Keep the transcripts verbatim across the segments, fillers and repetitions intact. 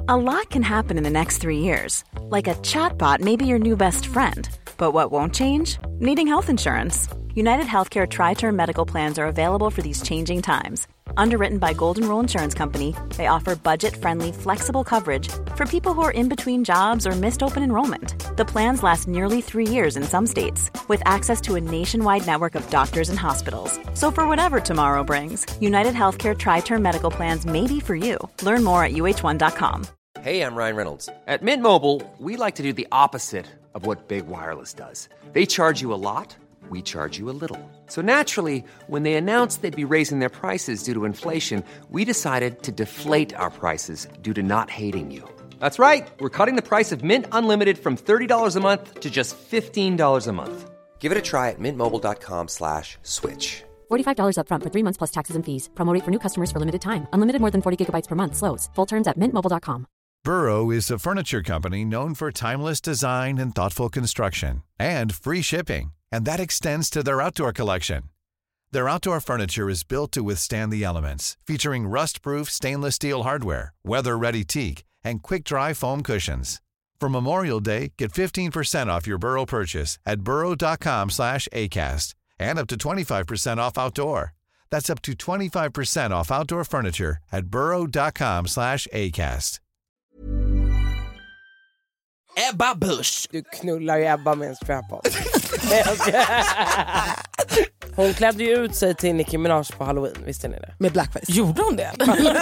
A lot can happen in the next three years. Like a chatbot may be your new best friend. But what won't change? Needing health insurance. United Healthcare Tri-Term Medical Plans are available for these changing times. Underwritten by Golden Rule Insurance Company, they offer budget-friendly, flexible coverage for people who are in between jobs or missed open enrollment. The plans last nearly three years in some states, with access to a nationwide network of doctors and hospitals. So for whatever tomorrow brings, United Healthcare Tri-Term Medical Plans may be for you. Learn more at U H one dot com. Hey, I'm Ryan Reynolds. At Mint Mobile, we like to do the opposite of what Big Wireless does. They charge you a lot. We charge you a little. So naturally, when they announced they'd be raising their prices due to inflation, we decided to deflate our prices due to not hating you. That's right. We're cutting the price of Mint Unlimited from thirty dollars a month to just fifteen dollars a month. Give it a try at mintmobile.com slash switch. forty-five dollars up front for three months plus taxes and fees. Promo rate for new customers for limited time. Unlimited more than forty gigabytes per month. Slows full terms at mint mobile dot com. Burrow is a furniture company known for timeless design and thoughtful construction and free shipping. And that extends to their outdoor collection. Their outdoor furniture is built to withstand the elements, featuring rust-proof stainless steel hardware, weather-ready teak, and quick-dry foam cushions. For Memorial Day, get fifteen percent off your Burrow purchase at burrow.com slash ACAST and up to twenty-five percent off outdoor. That's up to twenty-five percent off outdoor furniture at burrow.com slash ACAST. Ebba Busch. Du knullar ju Ebba med en strap-on. Hon klädde ju ut sig till Nicki Minaj på Halloween, visste ni det? Med blackface. Gjorde hon det?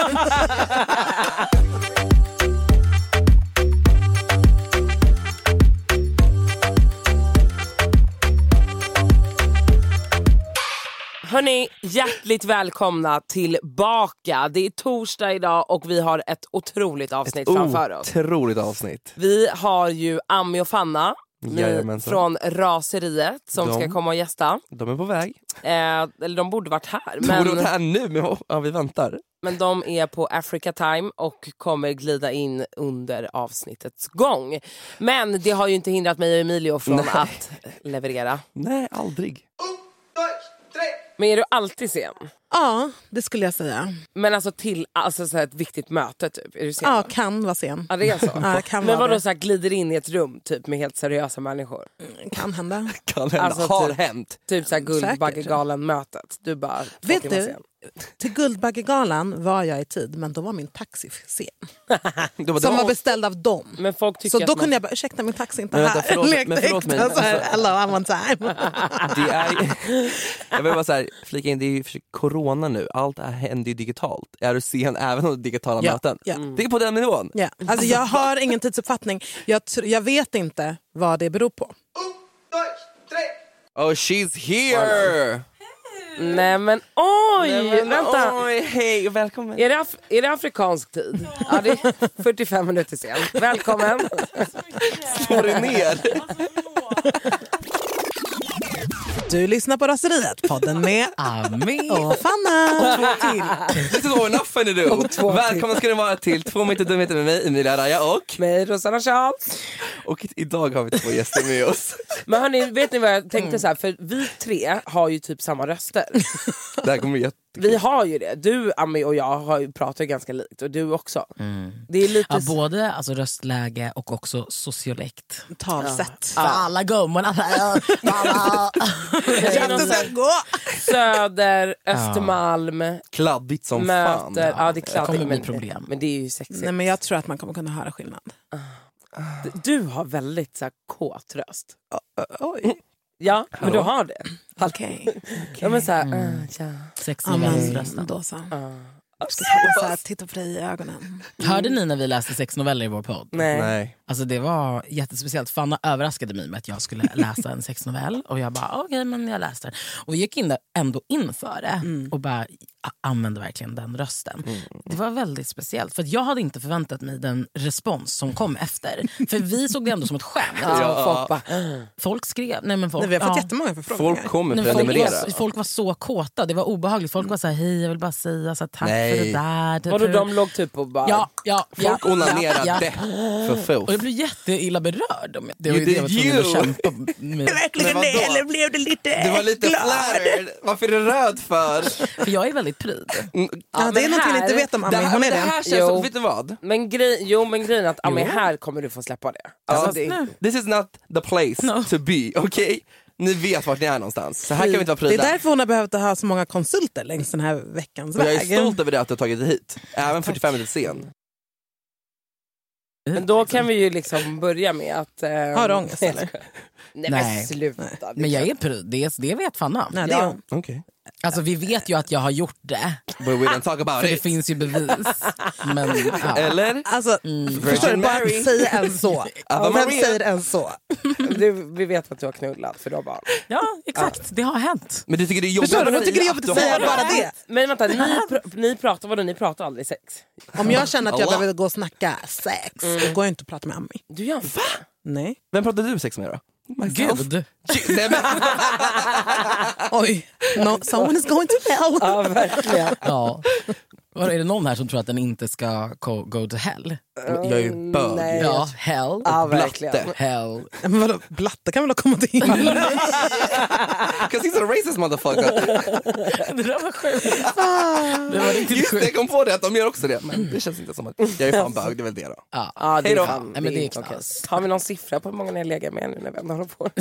Hörrni, hjärtligt välkomna tillbaka. Det är torsdag idag och vi har ett otroligt avsnitt ett framför oss. Otroligt avsnitt. Vi har ju Ami och Fanna Jajamensan. från Raseriet som de, ska komma och gästa. De är på väg. Eh, eller de borde varit här. De men, borde varit här nu, men ja, vi väntar. Men de är på Africa Time och kommer glida in under avsnittets gång. Men det har ju inte hindrat mig och Emilio från Nej. att leverera. Nej, aldrig. Men är du alltid sen? Ja, det skulle jag säga. Men alltså till alltså så här ett viktigt möte typ. Är du sen? Ja, kan vara sen. Ja, det är så. Ja, kan men vara vadå det. så här glider in i ett rum typ med helt seriösa människor? Mm, kan hända. Kan hända. Alltså, har typ, hänt. Typ så här Guldbaggegalan-mötet. Du bara... Vet du, till Guldbaggegalan var jag i tid, men då var min taxi sen. Var som var beställd av dem. Men folk tycker så att då man... kunde jag bara, ursäkta min taxi inte men här. Vänta, förlåt, Lekte men förlåt mig. äkta, så här, hello, I'm on time. Det är, jag vill bara så här, flika in, det är ju corona nu. Allt är, händer ju digitalt. Är du sen även om digitala ja, möten? Ja. Mm. Det är på den nivån. Ja. Alltså, jag har ingen tidsuppfattning. Jag, tr- jag vet inte vad det beror på. Oh, she's here! Nej men oj, Nej, men, vänta. Oj, hej och välkommen. Är det, af- är det afrikansk tid? Ja, det är fyrtiofem minuter sen. Välkommen. Slå dig ner. Du lyssnar på Raseriet, podden med Ami och Fanna. Lite så enough är du. Välkommen ska ni vara till Två meter dumheter med mig, Emilia Raja och Med Rosanna Charles. Och idag har vi två gäster med oss. Men hörni, vet ni vad jag tänkte så här? För vi tre har ju typ samma röster. Det här kommer jätte... Vi har ju det. Du, Ami och jag har ju pratat ganska likt. Och du också. Mm. Det är lite... Ja, både alltså, röstläge och också sociolekt. Talsätt. Ja. För alla gummorna. Söder, Östermalm. Kladdigt som möter, fan. Ja, ja det är kladdigt. kommer bli men, problem. men det är ju sexigt. Nej, men jag tror att man kommer kunna höra skillnad. Du, du har väldigt så här, kåt röst. Oj. Ja, men du har det. Okej. Okay. Ja, men så här, Mm. uh, ja. Sexnovellsrösten. Då så. Uh. Ska så här, titta på dig i ögonen. Hörde ni när vi läste sex noveller i vår podd? Nej. Nej. Alltså det var jättespeciellt. Fanna överraskade mig med att jag skulle läsa en sexnovell. Och jag bara, okej okay, men jag läste den. Och gick in där ändå inför det. Mm. Och bara använde verkligen den rösten. Mm. Det var väldigt speciellt. För att jag hade inte förväntat mig den respons som kom efter. För vi såg det ändå som ett skämt. Ja, folk, bara, uh. folk skrev. Nej, men folk, Nej, vi har fått ja. jättemånga förfrågningar. Folk kommer Nej, folk, prenumerera. var, folk var så kåta. Det var obehagligt. Folk var så här, hej jag vill bara säga så här, tack Nej. för det där. Typ, vadå, de låg typ och bara... Ja, ja, Folk ja, onanerade ja, för fot. och jag blev jätteilla berörd. Det var You ju det jag var did tvungen att you. kämpa med. Verkligen det, eller blev det lite Du var lite glad? flattered. Varför är du röd för? För jag är väldigt väldigt pryd. Ja, Ja, det är men någonting här- ni inte vet om Ami. Det här, Hon är det det. här känns Jo. som, vet du vad? Men grej, jo men grejen är att Ami, här kommer du få släppa det. Alltså, Ja. det This is not the place No. to be, okej? Okay? Ni vet vart ni är någonstans, så här kan vi inte vara Det är pryda. därför hon har behövt ha så många konsulter längs den här veckans Och jag väg. är stolt över det att du har tagit dig hit, även fyrtiofem minuter sen. Men då kan vi ju liksom börja med att... Eh, Har du ångest, eller? Nej, Nej. men sluta. Det Men jag kan- är pryd, det, det vet Fanna. Nej, det är Ja. hon. Okej. Alltså vi vet ju att jag har gjort det. But we don't talk about För det it. finns ju bevis. Men, ja. Eller? Alltså, förstår du, bara Mary. att säga en så. Ava Vem Maria. säger en så? Du, vi vet att du har knullat för du har barn. ja, exakt. Det har hänt. Men du tycker det är jobbigt Förstår du? att Hon tycker det är jobbigt att säga har bara det. Men vänta, ni, pr- ni pratar vadå? Ni pratar aldrig sex? Om jag känner att jag Allah. behöver gå och snacka sex, då går jag inte och prata med Ami. Du gör inte det? Nej. Vem pratar du sex med då? Gud. Nej, men, Oj, no, someone is going to hell. Ja, verkligen. Ja. Var är det någon här som tror att den inte ska go, go to hell? jag är ju bög. Nej. Ja, hell. Ja, verkligen. Blatte. Hell. Men vadå, blatte kan väl ha kommit in? Cause he's a racist motherfucker. Det där var sjukt. Det var riktigt Just det, jag sjukt. kom på det att de gör också det. Men det känns inte som att jag är fan bög, det är väl det då. Ja. Ja, det Hej då. är fan, Nej, men det är inte okej. knas. Har vi någon siffra på hur många ni har legat med nu när vi ändå håller på?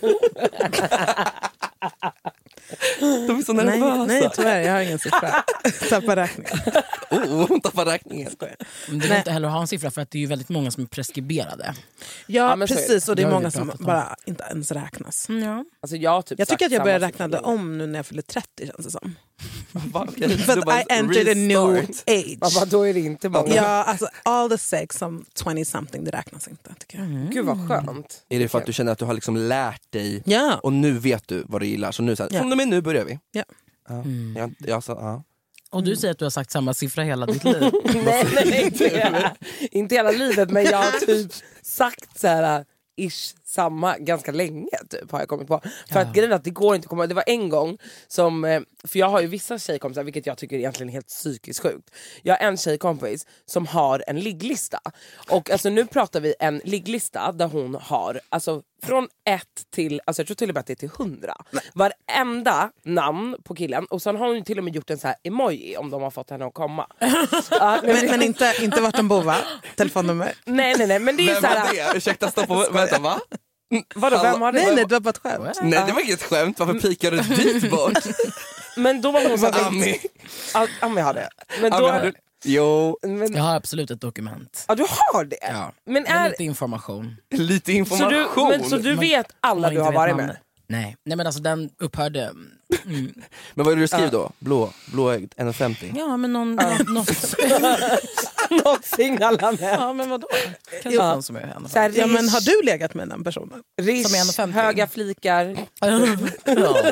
De är så nej, nervösa. nej, tyvärr, jag har ingen siffra. Tappa räkningen. Oh, hon tappar räkningen. Men det går inte heller att ha en siffra för att det är ju väldigt många som är preskriberade. Ja, Ja, men så är det. precis. Och det är Det har många vi som pratat om. bara inte ens räknas. Ja. Alltså jag, har typ Jag tycker sagt att jag börjar samma räkna siffra. det om nu när jag fyller trettio, känns det som. Va? Okej, För du bara att I entered a new restart. age. Ja, då är det inte många. Ja, alltså all the sex som twenty something, det räknas inte, tycker jag. Gud vad skönt. Är det för att du känner att du har liksom lärt dig Ja. och nu vet du vad du gillar, så nu så här, Ja. från och med nu börjar vi. Ja. Ja. Jag, jag, sa, ja. Och du säger att du har sagt samma siffra hela ditt liv. Nej, nej, inte, inte hela livet, men jag har typ sagt så här ish samma ganska länge typ, har jag kommit på. För att grejen är att det går inte att komma. Det var en gång som, eh, för jag har ju vissa tjejkompisar, vilket jag tycker är egentligen helt psykiskt sjukt. Jag har en tjejkompis som har en ligglista. Och alltså nu pratar vi en ligglista där hon har alltså från ett till, alltså jag tror till och med att det är till hundra. Varenda namn på killen. Och sen har hon ju till och med gjort en så här emoji om de har fått henne att komma. Ja, Men, men inte, inte vart de bor, va? Telefonnummer? nej nej nej, men det är ju Vem så var här. det? Ursäkta, stopp och vänta, va? Vadå, vem har det? Nej, nej, det var bara ett skämt. Nej, det var inget skämt, varför pikar du dit bort? Men då var hon så här, Ami. Ja, Ami har det. Men Ami, då, har du- Jo, men, Jag har absolut ett dokument. ja, du har det? Ja. Men Men är, lite information. lite så, information. du, men, så du Man- vet alla man du inte har vet varit namnet. med? Nej. Nej, men alltså den upphörde. Mm. Men vad är det du skriver då? Blå, blåögd, en femtio. Ja, men någon... någon något, Någonting alla med. ja, men vadå? Kanske någon som är en. Så här, Ja, men rish, har du legat med den personen? rish, som är en femtio? höga flikar. Ja, men det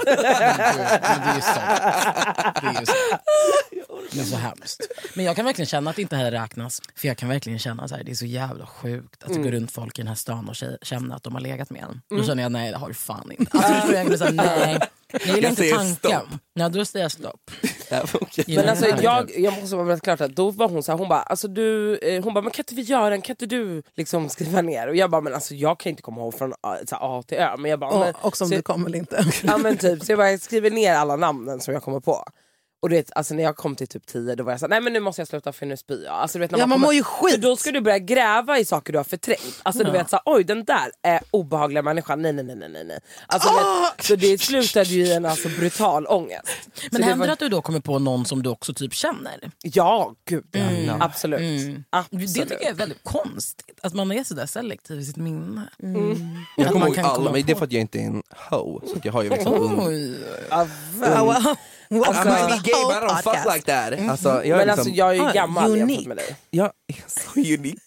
är ju sant. Det är ju sant. Det är så hemskt. Men jag kan verkligen känna att det inte här räknas. För jag kan verkligen känna så här, det är så jävla sjukt att det går runt folk i den här stan och tje- känner att de har legat med en. Då känner jag, nej det har du fan inte. Alltså, jag, jag, så här, nej. Jag gillar Jag inte säger tanken. stopp. Nej, då säger jag stopp. Ja, okay. Gillar Men alltså inte tanken. jag, jag måste vara väldigt klart att då var hon så här, hon bara, alltså du, eh, hon bara, men kan inte vi göra en, kan inte du liksom skriva ner? Och jag bara, men alltså jag kan inte komma ihåg från A, så här, A till Ö. Men jag bara, men, Och, och som så, du kommer väl inte? ja men typ, så jag bara jag skriver ner alla namnen som jag kommer på. Och du vet, alltså när jag kom till typ tio, då var jag så här, nej men nu måste jag sluta för nu spyr jag. Alltså, du vet, när Ja, man kommer, mår ju skit. för då ska du börja gräva i saker du har förträngt. Alltså du vet så här, oj den där är obehagliga människan, nej nej nej nej nej. Alltså, du vet, så det slutade ju i en alltså, brutal ångest. Men så det händer var, det att du då kommer på någon som du också typ känner? ja, gud ja. Absolut. Mm. Absolut. Det tycker jag är väldigt konstigt. Att man är sådär selektiv i sitt minne. Jag Att kommer man ihåg kan alla, komma men det är på- för att jag inte är en ho. Så att jag har ju liksom un... Oj. Ja, Ja, well, I alltså, might be gay but I don't podcast. fuck like that. Alltså, jag är men liksom, alltså jag är ju Ah, gammal unique. jämfört med dig. jag är så unik.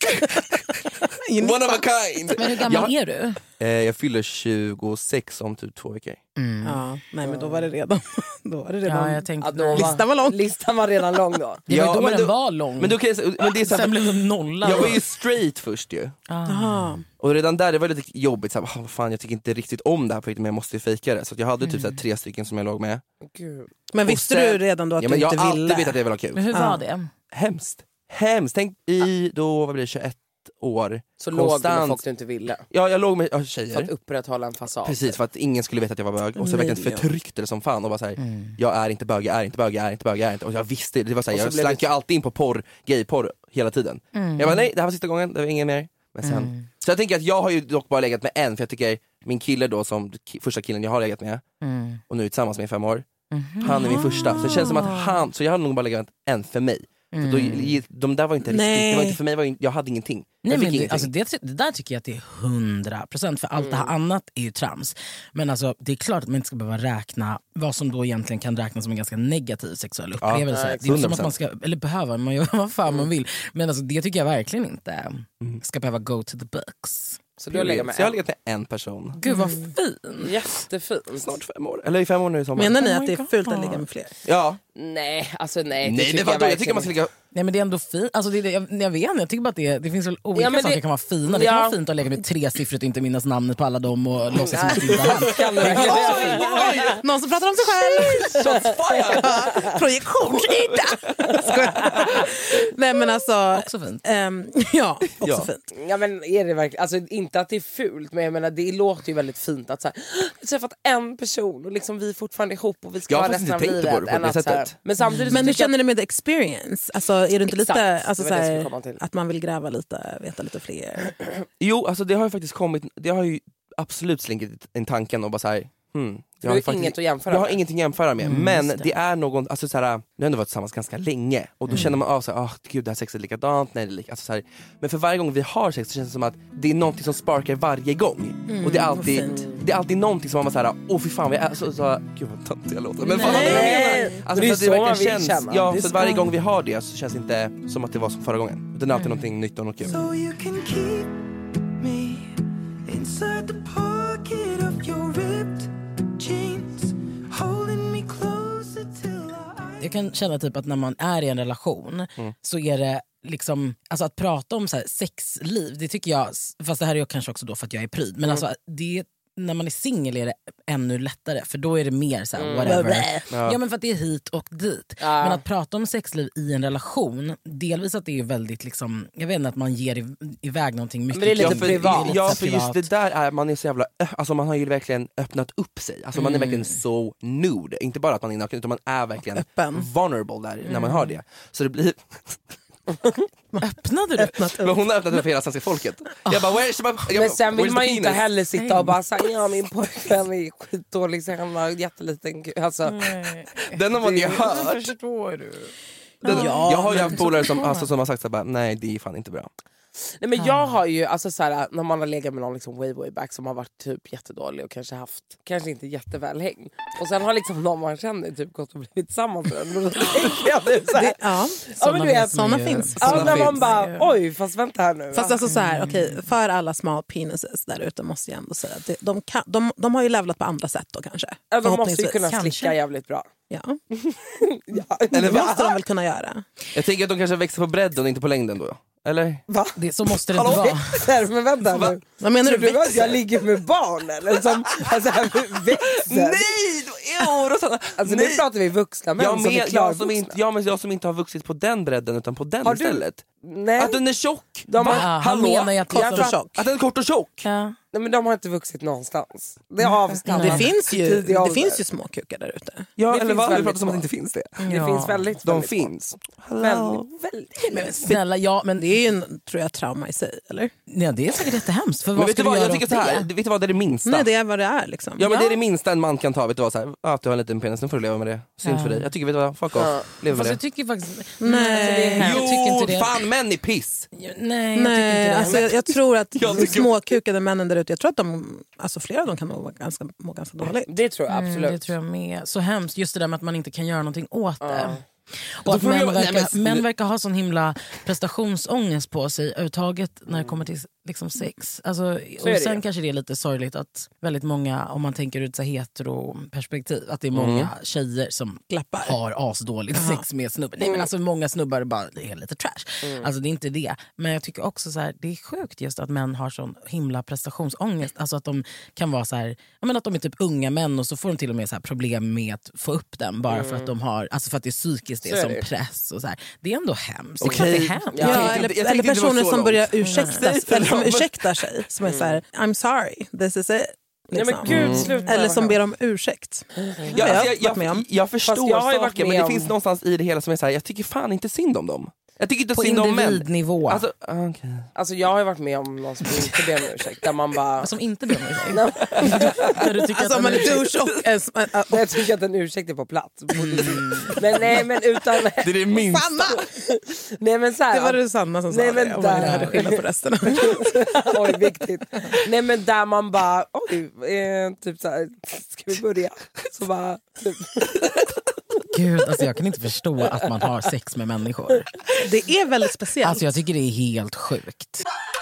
One of a kind. Men hur gammal är du? Eh, jag fyller tjugosex om typ två veckor. Ja, nej, men då var det redan. Då var det redan. Ja, jag tänkte... Ja, då Listan var lång. Listan var redan lång då. Det var Ja, då men den då- var lång. Men, då kan jag, säga- men det är så Sen här, blev den nolla. jag var ju straight först ju. Aha. Och redan där det var lite jobbigt, så här, "Ah, vad fan, jag tycker inte riktigt om det här projektet men jag måste ju fejka det. Så att jag hade typ så här, tre stycken som jag låg med. Gud. Men Och visste sen- du redan då att Ja, du men jag inte har ville? alltid vetat att jag vill ha Men kul. hur Ja. var det? Hemskt. Hemskt. Tänk i, då vad blir det, tjugoett, år. Så låg konstant. du med folk du inte ville? Ja, jag låg med ja, tjejer. För att upprätthålla en fasad. Precis, för att ingen skulle veta att jag var bög. Och så verkligen förtryckte det som fan. Och bara såhär, mm. jag är inte bög, jag är inte bög, jag är inte bög, jag är inte. Och jag visste, det var såhär, så jag slank ju det... alltid in på porr, gayporr hela tiden. Mm. Jag bara, nej, det här var sista gången, det var ingen mer. Men sen... Mm. Så jag tänker att jag har ju dock bara legat med en. För jag tycker, min kille då, som första killen jag har legat med, mm. och nu är tillsammans med i fem år, mm. han är min första. Så det känns som att han, så jag har nog bara legat med en för mig. Mm. För då, de där var inte riktigt, det var inte för mig, var inte, jag hade ingenting. Jag Nej, fick men ingenting. Det, alltså det, det där tycker jag att det är hundra procent. För allt mm. det här annat är ju trams. Men alltså, det är klart att man inte ska behöva räkna vad som då egentligen kan räknas som en ganska negativ sexuell upplevelse. Ja, det är inte som att man ska, eller behöver, man gör vad fan mm. man vill. Men alltså, det tycker jag verkligen inte mm. ska behöva go to the books. Så du har legat med, så jag har legat med en person. Gud vad fin. Jättefin. Snart fem år. Eller i fem år nu i sommar. Menar ni att det är fult att ligga med fler? Ja. Nej, alltså nej. Nej, det, det var jag, då, jag tycker man ska ligga... Nej, men det är ändå fint. Alltså, det, jag, jag vet inte, jag tycker bara att det, det finns väl olika ja, saker det, som kan vara fina. Det ja. kan vara fint att lägga med tre siffror och inte minnas namnet på alla dem och låtsas som att det inte har hänt. Någon som pratar om sig själv. Projektionsyta. Nej men alltså också fint. Ähm, ja, också ja. fint. Ja men är det verkligen, alltså inte att det är fult, men jag menar det låter ju väldigt fint att så här, jag har träffat en person och liksom vi är fortfarande ihop och vi ska jag ha resten av livet. På det, på det att, så här, men samtidigt men hur känner att... du med the experience? Alltså är du inte Exakt, lite alltså, så här, till. att man vill gräva lite, veta lite fler? Jo, alltså det har ju faktiskt kommit, det har ju absolut slinkit en tanken och bara så här, hmm, jag har, har faktiskt, inget att jämföra jag med. har ingenting att jämföra med, mm, men det. det är någon, alltså så här, nu har ändå varit tillsammans ganska länge och då mm. känner man av så här, oh, gud det här sexet är likadant, nej det är lika, alltså så här, men för varje gång vi har sex så känns det som att det är någonting som sparkar varje gång mm, och det är alltid, det är alltid någonting som man bara såhär, åh oh, fy fan vi är så, så gud vad töntigt jag låter, men fan vad jag menar, alltså det är så så det man verkligen vill känns, känna. ja, så varje gång vi har det så känns det inte som att det var som förra gången, utan det är alltid mm. någonting nytt och något kul. So you can keep me inside the pocket of your ripped jeans, holding me closer till I... Jag kan känna typ att när man är i en relation mm. så är det liksom, alltså att prata om så här sexliv, det tycker jag, fast det här är jag kanske också då för att jag är pryd, men mm. alltså det, när man är singel är det ännu lättare, för då är det mer så här, mm. whatever. Ja. ja men för att det är hit och dit. Ja. Men att prata om sexliv i en relation, delvis att det är väldigt liksom, jag vet inte, att man ger i, iväg någonting mycket. Men det är lite ja, privat. För, ja, för just det där är, man är så jävla, alltså man har ju verkligen öppnat upp sig. Alltså man är verkligen så nude. Inte bara att man är naken, utan man är verkligen öppen. Vulnerable där mm. när man har det. Så det blir... Öppnade du? Öppnat men hon har öppnat det för hela svenska folket. Jag bara, where's my, jag, men sen vill man ju inte heller sitta och bara säga, ja min pojkvän är skitdålig så han var jätteliten. Alltså, den har man ju hört. Förstår du? Den, ja, jag har ju haft polare som, alltså, som har sagt så bara, nej det är fan inte bra. Nej men jag har ju, alltså såhär, när man har legat med någon liksom way way back som har varit typ jättedålig och kanske haft, kanske inte jätteväl häng. Och sen har liksom någon man känner typ gått och blivit tillsammans med den. Och då tänker jag det såhär. Ja, ja men du vet, såna finns. Ja såna när man finns. bara, oj fast vänta här nu. Fast alltså såhär, okej, okay, för alla small penises där ute måste jag ändå säga att de, kan, de, de har ju levlat på andra sätt då kanske. Ja, de måste ju kunna kanske. slicka jävligt bra. Ja. ja. Eller vad måste de väl kunna göra? Jag tänker att de kanske växer på bredden och inte på längden då. Eller? Va? Det, så måste det inte vara. Men vänta Va? nu. Vad menar Tror du? du att jag ligger med barn eller? Som alltså, växer? Nej! Då, alltså nu pratar vi vuxna män jag som med, är klar jag som inte, ja, men jag som inte har vuxit på den bredden utan på den har du? istället. Nej. Att den är tjock. De Va? har, han Hallå? menar ju att kort jag och tjock. Att den är kort och tjock. Ja. Nej men de har inte vuxit någonstans. Det är avstannat. Det finns ju, det finns ju små kukar där ute. Ja, det eller vad? Vi pratar som små. att det inte finns det. Det ja. finns väldigt, de väldigt finns. Väldigt, väldigt. Men snälla, ja, men det är ju en, tror jag, trauma i sig, eller? Ja, det är säkert jättehemskt. För men vad vet ska du vad, du jag göra tycker åt så här, det? vet du vad, det är det minsta. Nej, det är vad det är liksom. Ja, men ja. det är det minsta en man kan ta, vet du vad, så här, ah, du har en liten penis, nu får du leva med det. Synd ja. för dig. Jag tycker, vet du vad, fuck off. Ja. Lev med Fast det. jag tycker faktiskt... Nej. Alltså, jag tycker inte det. Jo, fan män är piss. Nej, jag Nej, tycker inte det. alltså, jag, jag tror att Jag de tycker- småkukade männen där ute, jag tror att de, alltså flera av dem kan må ganska, må ganska dåligt. Det tror jag absolut. Mm, det tror jag med. Så hemskt, just det där med att man inte kan göra någonting åt det. Ja. Och att får män jag- verkar, nej, men- män verkar ha sån himla prestationsångest på sig överhuvudtaget när det kommer till liksom sex. Alltså, och det sen ju. kanske det är lite sorgligt att väldigt många, om man tänker ut så här hetero-perspektiv, att det är många Mm. tjejer som Klappar. har asdåligt sex med snubben. Nej men alltså många snubbar bara är lite trash. Mm. Alltså det är inte det. Men jag tycker också så här, det är sjukt just att män har sån himla prestationsångest. Alltså att de kan vara så här, jag menar att de är typ unga män och så får de till och med så här problem med att få upp dem bara för att de har, alltså för att det är psykiskt det Så är som det. press och så här. Det är ändå hemskt. Okej. Det är klart det är hemskt. Ja, Jag tänkte eller, inte- jag eller tänkte inte vara personer så som långt. börjar ursäkta, Nej. eller som ursäktar sig. Som är så här, I'm sorry, this is it. Nej Liksom. men gud, sluta. Eller som ber om ursäkt. Ja, Ja, alltså, jag har jag, varit med jag, om. jag förstår Fast jag har ju varit saker men med det om- finns någonstans i det hela som är så här, jag tycker fan inte synd om dem. Jag tycker inte På synd om män. individnivå. Alltså, okay. Alltså jag har ju varit med om någon som inte ber om ursäkt. Där man bara... Som inte ber om ursäkt. När du tycker Alltså att om man en är ursäkt- douche och... äh, äh, Nej, jag tycker att en ursäkt är på plats. Men nej men utan... Det är det minsta. Sanna! Nej men så här, Det var det Sanna som sa Nej, men det. Om man där- hade skillnad på resten. oj viktigt. Nej men där man bara, oj, eh, typ så här, ska vi börja? Så bara, typ. Gud, alltså jag kan inte förstå att man har sex med människor. Det är väldigt speciellt. Alltså jag tycker det är helt sjukt.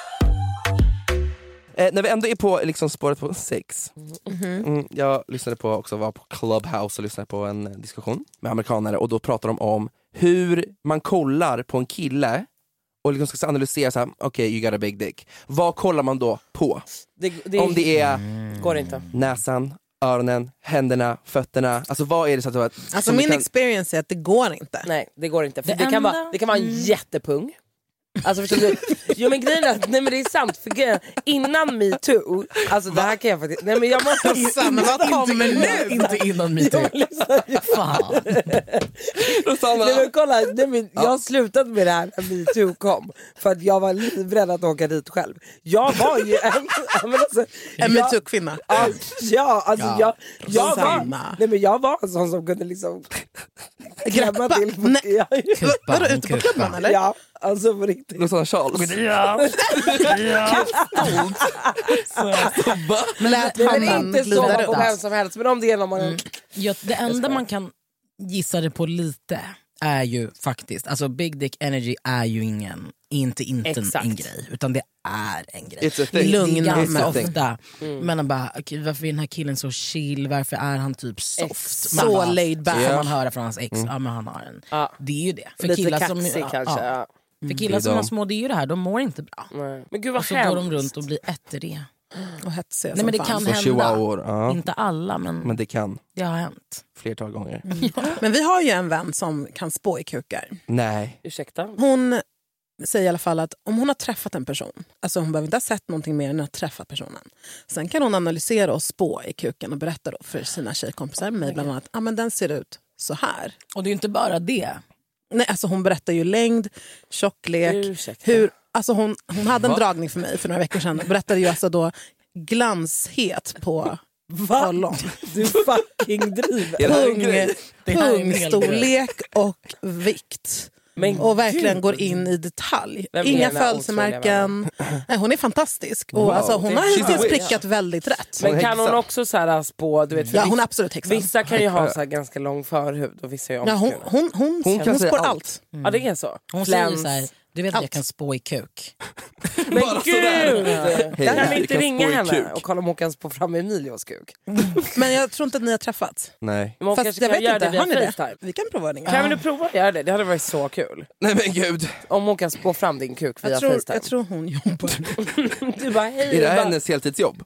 Eh, när vi ändå är på liksom, spåret på sex. Mm, jag lyssnade på, också var på Clubhouse och lyssnade på en diskussion med amerikanare och då pratar de om hur man kollar på en kille och liksom ska analysera så här, okej, okay, you got a big dick. Vad kollar man då på? Det, det, Om det är går inte. näsan, öronen, händerna, fötterna. Alltså vad är det så att... Alltså som min kan... experience är att det går inte. Nej det går inte. För Det det, kan enda- vara, det kan vara en jättepung. Alltså förstår du? Jo men grejen är att, nej men det är sant för grejen, innan MeToo, alltså det här kan jag faktiskt, nej men jag måste Sanna, vad kommer nu? Inte innan metoo. Fan. Nej men kolla, nej, men jag slutade med det här när MeToo kom. För att jag var livrädd att åka dit själv. Jag var ju en... men alltså, En jag- metoo-kvinna. Ja, ja, alltså Ja. jag, jag, var, Sanna. nej, men jag var en sån som kunde liksom klämma Greppa. till. Nej. Ja, Kuppa, Vadå, ute på kuppa. klubben eller? ja, alltså på riktigt. Rosanna Charles. Lät Nej, men pannan inte så glida på runt. vem som helst, men om det är någon man... Mm. Ja, det enda man kan gissa det på lite är ju faktiskt, alltså big dick energy är ju ingen, inte inte en, Exakt. en grej, utan det är en grej. It's a Det är thing. Lugna ganska It's a thing. ofta. Men bara, okay, varför är den här killen så chill, varför är han typ soft? Så bara, laid back. Får man höra från hans ex, ja men han har en. Ja. Det är ju det. För Lite killar som, kaxig ja, kanske. ja. Ja. För killar Det är som har de. små, det är ju det här, de mår inte bra. Nej. Men gud vad Och så hemskt. går de runt och blir ettriga. Och hetsiga Nej som men det fan. kan Som hända. chihuahuor. Ja. Inte alla men, Men det kan. det har hänt. Flertal gånger. Men vi har ju en vän som kan spå i kukar. Nej. Ursäkta? Hon säger i alla fall att om hon har träffat en person, alltså hon behöver inte ha sett någonting mer än att träffa personen. Sen kan hon analysera och spå i kuken och berätta då för sina tjejkompisar, mig bland annat, ah, men den ser ut så här. Och det är ju inte bara det. Nej, alltså hon berättar ju längd, tjocklek, Ursäkta. hur, alltså hon, hon hade en Va? dragning för mig för några veckor sedan och berättade ju alltså då glanshet på ollon. Du fucking driver. Är det här en Pung, grej? Det här är en hel pungstorlek och vikt. Men Och verkligen gud. går in i detalj. Vem är Inga den här födelsemärken. Nej, hon är fantastisk. Och Wow. alltså, hon Det- har She's a hittills witch. prickat väldigt rätt. Men Hon kan hon häxa. också så här spå, du vet, för Ja, hon är vissa, absolut häxan. vissa kan ju ha så här ganska lång förhud och vissa är Ja, hon, omskurna. hon, hon, hon, kan säga spår allt. allt. Ja det är så. Hon säger Fläns. så här, du vet att jag Allt. kan spå i kuk. Men Bara gud! sådär. Hej, Kan vi vi inte kan ringa spå i henne kuk. och kolla om hon kan spå fram Emilios kuk? Men jag tror inte att ni har träffats. Nej. Men hon Fast kanske jag kan vet göra inte, det har ni via det? FaceTime. Vi kan prova att ringa. Kan vi nu prova att göra det? Det hade varit så kul. Nej men gud. Om hon kan spå fram din kuk via Jag tror, FaceTime. jag tror hon jobbar. Du bara hej. Är det bara, här hennes heltidsjobb?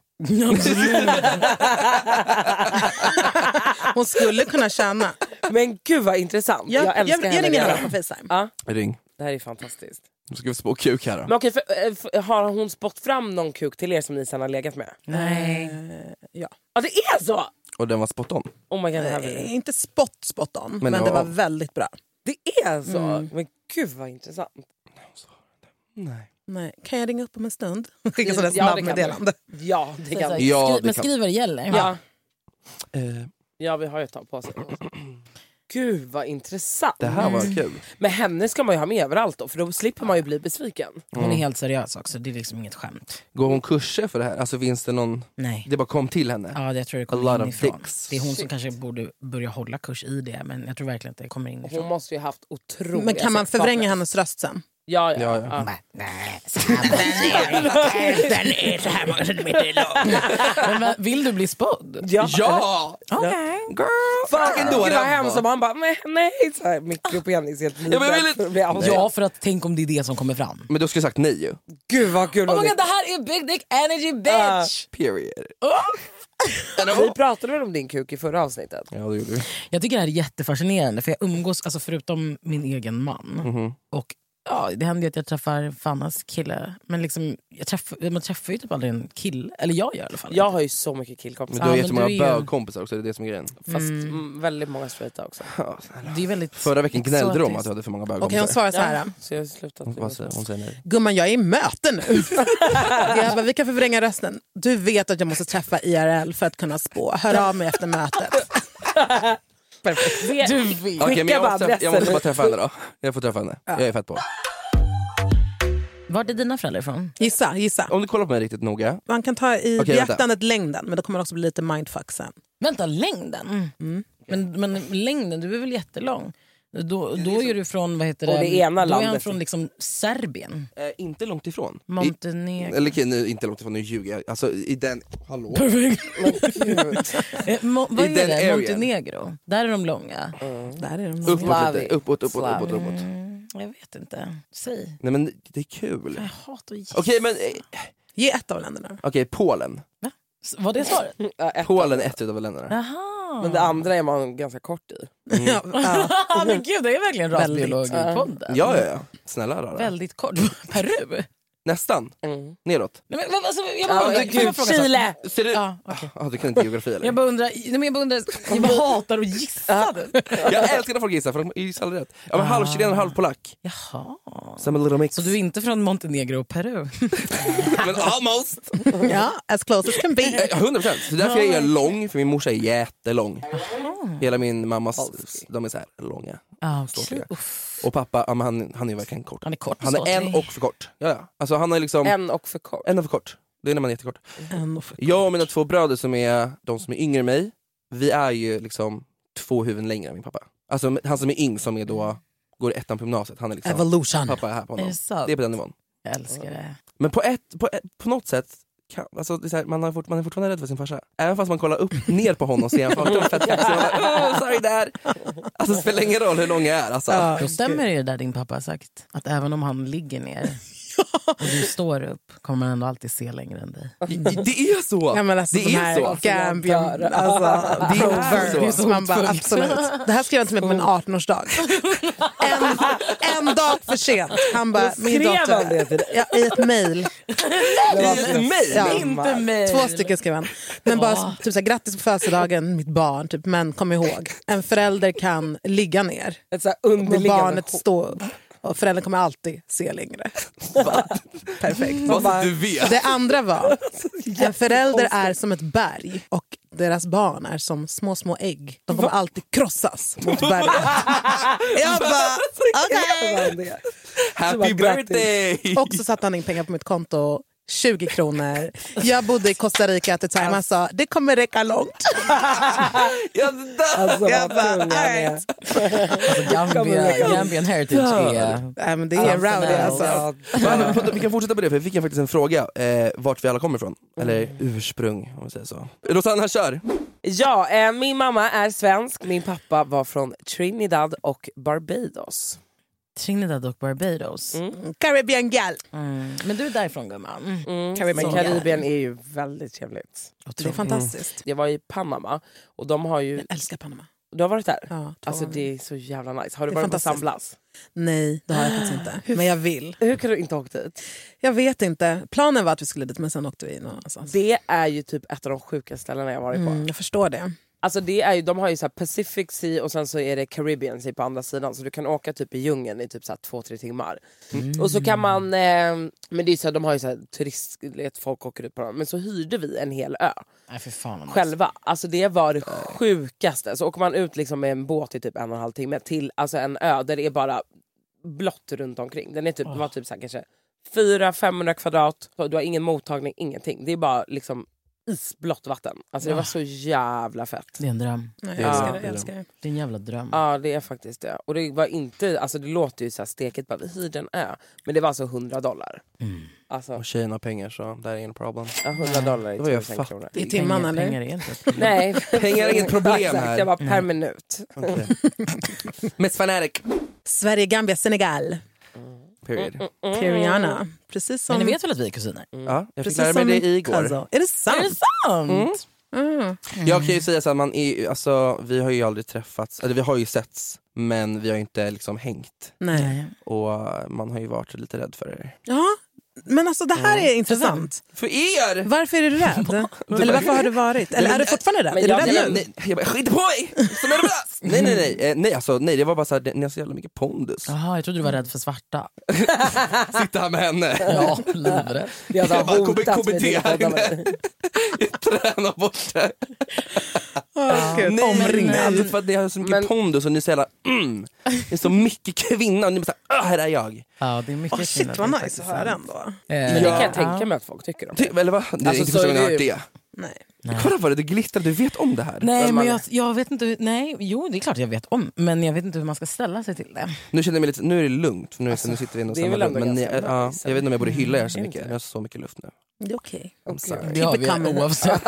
Hon skulle kunna tjäna. men gud vad intressant. Jag, jag jag, älskar jag, henne. ringer redan. henne på FaceTime. Ja, Ring. det här är fantastiskt. Nu ska vi spå kuk här då. Men okej, för, eh, för, har hon spott fram någon kuk till er som ni sen har legat med? Nej. Ja. Ja det är så! Och den var spot on. Oh my god, det här blir... Eh, Inte spot spot on, men, Men det ja. var väldigt bra. Det är så! Men gud vad intressant. Nej. Nej. Kan jag ringa upp om en stund? Skicka sådär Ja, det kan snabbmeddelande. du. Ja, det Så kan här, du. Ja, skri- det men kan- skriv vad det gäller. Ja. Eh, Ja, vi har ju ett tag på sig. Gud vad intressant. det här var kul. Men henne ska man ju ha med överallt då, för då slipper man ju bli besviken. Hon är helt seriös också, det är liksom inget skämt. Går hon kurser för det här? Alltså finns det någon... Nej. Det bara kom till henne? Ja, det jag tror det A kommer lot of inifrån. dicks. Det är hon som kanske borde börja hålla kurs i det, men jag tror verkligen att det kommer inifrån. Hon måste ju haft otroliga Men kan man sexpartners. förvränga hennes röst sen? Ja, ja. Ja, ja. ja. Nej, nej. Den är så här många centimeter lång. Men vill du bli spådd? Ja! Ja! Okej. Girl! Fan, Fucking det då var det hemskt var. som han bara, nej, nej. Så här, mikropenis helt men jag vill- livrädd. Ja, för att tänk om det är det som kommer fram. Men du skulle sagt nej ju. Gud vad kul. Oh var my det. god, det här är Big Dick Energy bitch! Period. Vi pratade väl om din kuk i förra avsnittet? Ja, det gjorde vi. Jag tycker det här är jättefascinerande för jag umgås, alltså förutom min egen man Mhm. och ja, det händer ju att jag träffar Fannas kille, men liksom, jag träffar, man träffar ju typ aldrig en kille, eller jag gör i alla fall. Jag har ju så mycket killkompisar. Men du har Ja, men jättemånga du är ju- bögkompisar också, det är det som är grejen. Fast mm, väldigt många straighta också. Det är väldigt Förra veckan gnällde du om exotiskt. att du hade för många Okej, hon bögkompisar. svarar så här. Så jag har slutat. Vad säger- Hon säger nej. Gumman, jag är i möte nu. Jag bara, vi kan förvränga rösten. Du vet att jag måste träffa I R L för att kunna spå. Hör av mig efter mötet. Perfekt. Du vet. Okej, men jag bara måste, träffa, jag måste adressen. bara träffa henne då. Jag får träffa henne. Jag är fett på. Var är dina föräldrar ifrån? Gissa, gissa. Om du kollar på mig riktigt noga. Man kan ta i Okej, vänta. beaktandet längden, men det kommer också bli lite mindfuck sen. Vänta, längden? Mm. Men, men längden, du är väl jättelång? Då, då är du från, vad heter det? Och det ena då är han landet. från liksom Serbien. Eh, inte långt ifrån. Montenegro. I, eller okej, nu, inte långt ifrån, nu ljuger jag. Alltså i den... Hallå? Eh, Mo, vad I är den det? arean. Montenegro? Där är de långa. Där är de Uppåt långa. lite. Uppåt, uppåt, uppåt, uppåt. Mm, jag vet inte. Säg. Nej men det är kul. Jag hatar att gissa. Okej, men... eh, Ge ett av länderna. Okej, Polen. S- Var det svaret? Ja, ett. Polen är ett utav länderna. Jaha. Men det andra är man ganska kort i. Ja, ja. Ah, men gud, det är verkligen rasbiolog i Väldigt. podden. Ja, ja, ja. Snälla rara. Väldigt kort. Peru? Nästan. Mm. Neråt. Nej, men, vad- alltså, jag bara Ja, undrar, men får jag gud, fråga så? Chile! Ser du? Ja, okej. Ah, du kan inte geografi eller? Jag bara undrar, nej, men jag bara undrar, jag bara hatar att gissa. Jag älskar när folk gissar för de gissar aldrig rätt. Ja, men halv chilen och halv polack. Jaha. Som en little mix. Så du är inte från Montenegro och Peru? Men almost. Ja, as close as can be. Eh, hundra procent. Det är därför jag är lång, för min morsa är jättelång. Hela min mammas, de är så här långa. Ah, Ståtliga. okay. Uff. Och pappa, ja, men han, han är verkligen kort. Han är kort och Han är ståtlig. en och för kort. Ja, ja. Alltså han är liksom en, En och för kort. och för kort. Det är när man är jättekort. Ändå för- Jag och mina två bröder som är de som är yngre än mig, vi är ju liksom två huvuden längre än min pappa. Alltså han som är yng som är då går i ettan på gymnasiet, han är liksom Evolution. pappa är här på Är honom. det sant? Det är på den nivån. Jag älskar det. Men på ett på, ett, på något sätt kan, alltså, det är så här, man, har fort, man är fortfarande rädd för sin farsa. Även fast man kollar upp ner på honom och ser han fett kaxig. Man bara, oh, sorry där. Alltså det spelar ingen roll hur lång jag är. Alltså. Ja. Då stämmer det där din pappa har sagt. Att även om han ligger ner och du står upp kommer man ändå alltid se längre än dig. Det är så. Ja, men alltså, det de är här så. Gambian, alltså, Det är proverbs. så. Man bara, absolut. Det här skrev han till mig på min arton-årsdag. En, en dag för sent. Han bara, min skrev han det dotter. till dig? Ja, i ett mejl. I ett mejl? Ja. Inte mig. Två stycken skrev han. Men bara typ såhär, grattis på födelsedagen mitt barn, typ, men kom ihåg, en förälder kan ligga ner Ett så här och underliggande barnet stå upp. Och föräldern kommer alltid se längre. Perfekt. Vad så du vet. Det andra var, en förälder är som ett berg och deras barn är som små små ägg. De kommer alltid krossas mot berget. Jag bara, okej. Happy birthday! Och så satte han in pengar på mitt konto, tjugo kronor. Jag bodde i Costa Rica at the time. Han sa, det kommer räcka långt. Jag dör! Alltså Jag vad bara, tung han är. alright. Alltså, Gambia, Gambian heritage är... Nej, men det är rowdy alltså. Ja, Men, på- vi kan fortsätta på det, för jag fick jag faktiskt en fråga eh, vart vi alla kommer ifrån. Eller ursprung, om man säger så. Rosanna, kör! Ja, eh, min mamma är svensk, min pappa var från Trinidad och Barbados. Trinidad och Barbados. Mm. Caribbean gal. Mm. Men du är därifrån gumman. Mm. Mm. Caribbean. Men Karibien är ju väldigt trevligt. Det är fantastiskt. Jag var i Panama och de har ju... Jag älskar Panama. Du har varit där? Ja, två Alltså gånger. det är så jävla nice. Har du Det är varit på fantastiskt. San Blas? Nej, det har jag faktiskt inte. Men jag vill. Hur kan du inte ha åkt dit? Jag vet inte. Planen var att vi skulle dit, men sen åkte vi någon annanstans. Det är ju typ ett av de sjukaste ställena jag varit på. Mm, jag förstår det. Alltså det är ju, de har ju så här Pacific Sea och sen så är det Caribbean Sea på andra sidan. Så du kan åka typ i djungeln i typ så här två, tre timmar. Mm. Och så kan man, eh, men det är så här, de har ju så här turist, vet, folk åker ut på dem. Men så hyrde vi en hel ö. Nej, för fan. Själva. Alltså det var det sjukaste. Så åker man ut liksom med en båt i typ en och en halv timme till alltså en ö där det är bara blått runt omkring. Den är typ, oh. var typ så här, kanske fyra till femhundra kvadrat. Så du har ingen mottagning, ingenting. Det är bara liksom isblått vatten. Alltså det var så jävla fett. Det är en dröm. Nej, jag älskar det, jag älskar det. Det är en jävla dröm. Ja, det är faktiskt det. Och det var inte, alltså det låter ju så här steket, bara vi hyr en ö. Men det var alltså hundra dollar. Mm. Alltså, Och tjejen har pengar så där är ingen problem. ja, hundra dollar i Det var jag tusen fattig. kronor. I timman pengar, eller? pengar är inte ett problem. Nej, Pengar är inget problem Exakt, här. jag var per minut. Okay. Miss Fanatic. Sverige, Gambia, Senegal. Period. Periana. Precis som... Men ni vet väl att vi är kusiner? Ja, jag fick Precis lära mig som det min igår. cousin. Är det sant? Är det sant? Mm. Jag kan ju säga så att man är, alltså, vi har ju aldrig träffats, eller vi har ju setts, men vi har ju inte liksom hängt. Nej. Och man har ju varit lite rädd för er. Ja, men alltså det här är intressant. För er! Varför är du rädd? Eller varför har du varit? Eller är du fortfarande rädd? Men Är du jag- rädd jag- nu? Nej, jag bara, skit på dig! Som är det bra? Nej, nej, nej, eh, nej, alltså, nej, det var bara så här, ni har så jävla mycket pondus. Jaha, jag trodde du var rädd för svarta. Sitta här med henne. Ja, livrädd. Jag har Jag bara, hotat K B med T det. här inne. Träna bort det. Åh, Gud, Nej, omringad. nej, för att ni har så mycket Men- pondus och ni är så jävla, mm, det är så mycket kvinna och ni är så här, här är jag. Ja, det är mycket Åh, shit kvinnor, vad det är nice att faktiskt höra sant. ändå. Men det kan jag Ja. tänka mig att folk tycker om det. Ty, eller vad? Det är Alltså, inte så första gången jag är har det hört det. Nej. Kolla vad det, det glittrar, du vet om det här. Nej, Men men man- jag, jag vet inte hur, nej, jo det är klart jag vet om, men jag vet inte hur man ska ställa sig till det. Nu känner jag mig lite, nu är det lugnt för nu, nu sitter vi i det är samma väl rum. ändå Men ni, ganska ja, nice. jag vet inte om jag borde hylla er så Mm, mycket. inte. Jag har så mycket luft nu. Det är okej. I'm sorry. Det har Keep it vi coming. oavsett.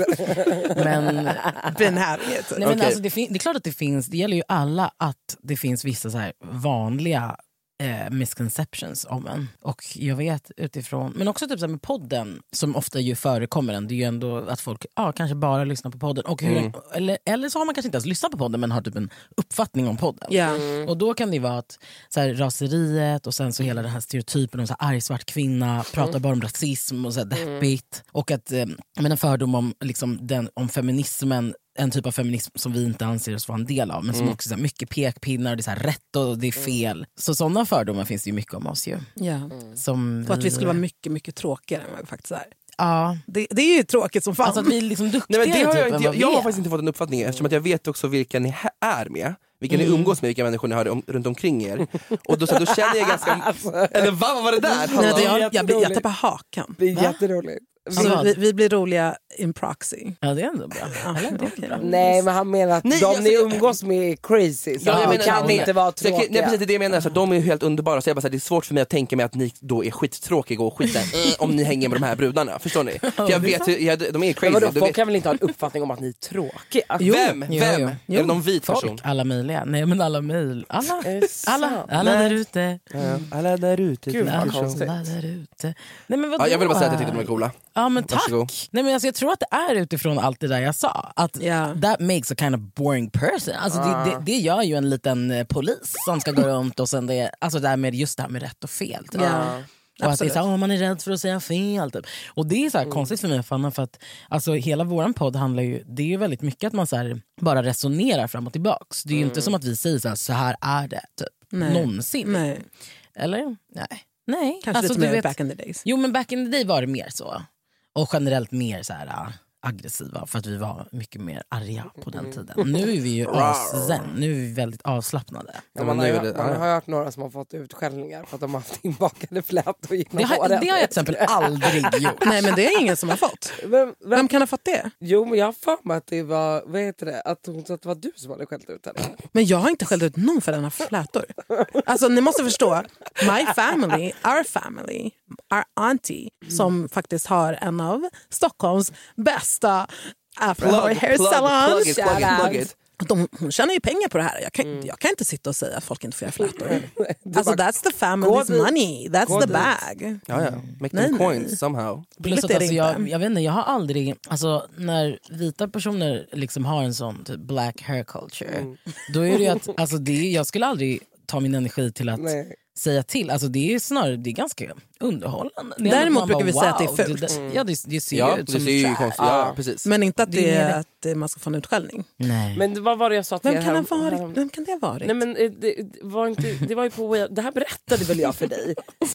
Men, Been having it. nej, men Okej. alltså, det, fin- det är klart att det finns, det gäller ju alla att det finns vissa så här vanliga eh, misconceptions om en. Och jag vet utifrån, men också typ så här med podden som ofta ju förekommer en, det är ju ändå att folk ah, kanske bara lyssnar på podden. Och hur, Mm. eller, eller så har man kanske inte ens lyssnat på podden men har typ en uppfattning om podden. Ja. Och då kan det vara att så här, raseriet och sen så hela den här stereotypen om så här, arg svart kvinna, pratar bara om rasism och så här, deppigt. Och att eh, men en fördom om, liksom, den, om feminismen, en typ av feminism som vi inte anser oss vara en del av, men som också så här, mycket pekpinnar och det är så här, rätt och det är fel. Så sådana fördomar finns det ju mycket om oss ju. Ja. Som Och att vi skulle vara mycket, mycket tråkigare än vad vi faktiskt är. Ja, Det, det är ju tråkigt som fan. alltså att vi är liksom Nej, duktigare men det har jag, typ, än inte, vad jag, jag vi har är. faktiskt inte fått en uppfattning eftersom att jag vet också vilka ni ha- är med. Vilka ni umgås med, vilka människor ni har om, runt omkring er. Och då, så, då känner jag ganska... Eller vad vad var det där? Nej, Hallå? det, jag, jag, jag, Jätteroligt. tappar hakan. Det är Va? jätteroligt. Alltså, Vad? vi, vi blir roliga in proxy. Ja, det är ändå bra. Eller, det är okej. bra. Nej, men han menar att Nej, de alltså, ni jag- umgås med är crazy. Så Ja, jag de menar- kan ja, inte vara Så jag, kan- nej, tråkiga. precis, det är det jag menar, så de är ju helt underbara så jag bara, så här, det är svårt för mig att tänka mig att ni då är skittråkiga och skit, eh, om ni hänger med de här brudarna, förstår ni? För jag vet, hur- jag, de är Men crazy. vadå, du folk vet, kan väl inte ha en uppfattning om att ni är tråkiga? Jo. vem? Jo, Vem? jo. Är det någon vit person? Folk, alla möjliga. Nej men alla möjliga. Alla, Är det sant? alla, alla Nej. där ute. Ja, alla där ute. Gud, vad Alla konstigt. där ute. Nej men vadå? Ja, jag vill bara säga att jag tyckte de var coola. Ja men tack. Varsågod. Nej, men alltså, jag tror att det är utifrån allt det där jag sa. Att Ja. that makes a kind of boring person. Alltså, det, det, det gör ju en liten eh, polis som ska gå runt och sen det, alltså det här med, just det här med rätt och fel. Typ. Ja. Och att det är Absolut. så här, åh, man är rädd för att säga fel. Typ. Och det är så här konstigt för mig och Fanna för att alltså, hela våran podd handlar ju, det är ju väldigt mycket att man så här, bara resonerar fram och tillbaks. Det är ju inte som att vi säger så här, så här är det typ. Nej. Någonsin. Nej. Eller? Nej. Nej. Kanske Alltså, lite du mer vet- back in the days. Jo men back in the day var det mer så. Och generellt mer så här äh, aggressiva för att vi var mycket mer arga på den tiden. Nu är vi ju as-zen, nu är vi väldigt avslappnade. Ja, man, men har nu ju, är det- man ja. har hört några som har fått utskällningar för att de har haft inbakade flätor genom Det har, håret. det har jag till exempel aldrig gjort. Nej men det är ingen som har fått. Vem, vem, Vem kan ha fått det? Jo men jag har för mig att det var, vad heter det, att hon sa att det var du som hade skällt ut henne. Men jag har inte skällt ut någon för denna flätor. Alltså ni måste förstå, my family, our family, our auntie som faktiskt har en av Stockholms bästa afro Plug, hair plug, salons. plug it, plug it, plug it. De, hon tjänar ju pengar på det här. Jag kan, Mm. jag kan inte sitta och säga att folk inte får göra flätor. Det Alltså var- that's the Gå family's dit. money, that's Gå the dit. bag. Ja, ja. Make Nej, them nej. coins somehow. Plus att, är det alltså, jag, inte. jag vet inte, jag har aldrig, alltså när vita personer liksom har en sån typ black hair culture, då är det ju att, alltså det, är- jag skulle aldrig ta min energi till att Nej. säga till. Alltså det är snarare, det är ganska underhållande. Det är Däremot ändå att man brukar vi säga att det är wow, fult. Det, ja, det, det ser Ja, ju ut det som ser ju trash. konstigt ja, precis. Men inte att Det det är är det. att eh, man ska få en utskällning. Nej. Men vad var det jag sa till Vem er kan, här- ha varit? här- Vem kan det ha varit? Nej men eh, det var inte, det var ju på, det här berättade väl jag för dig.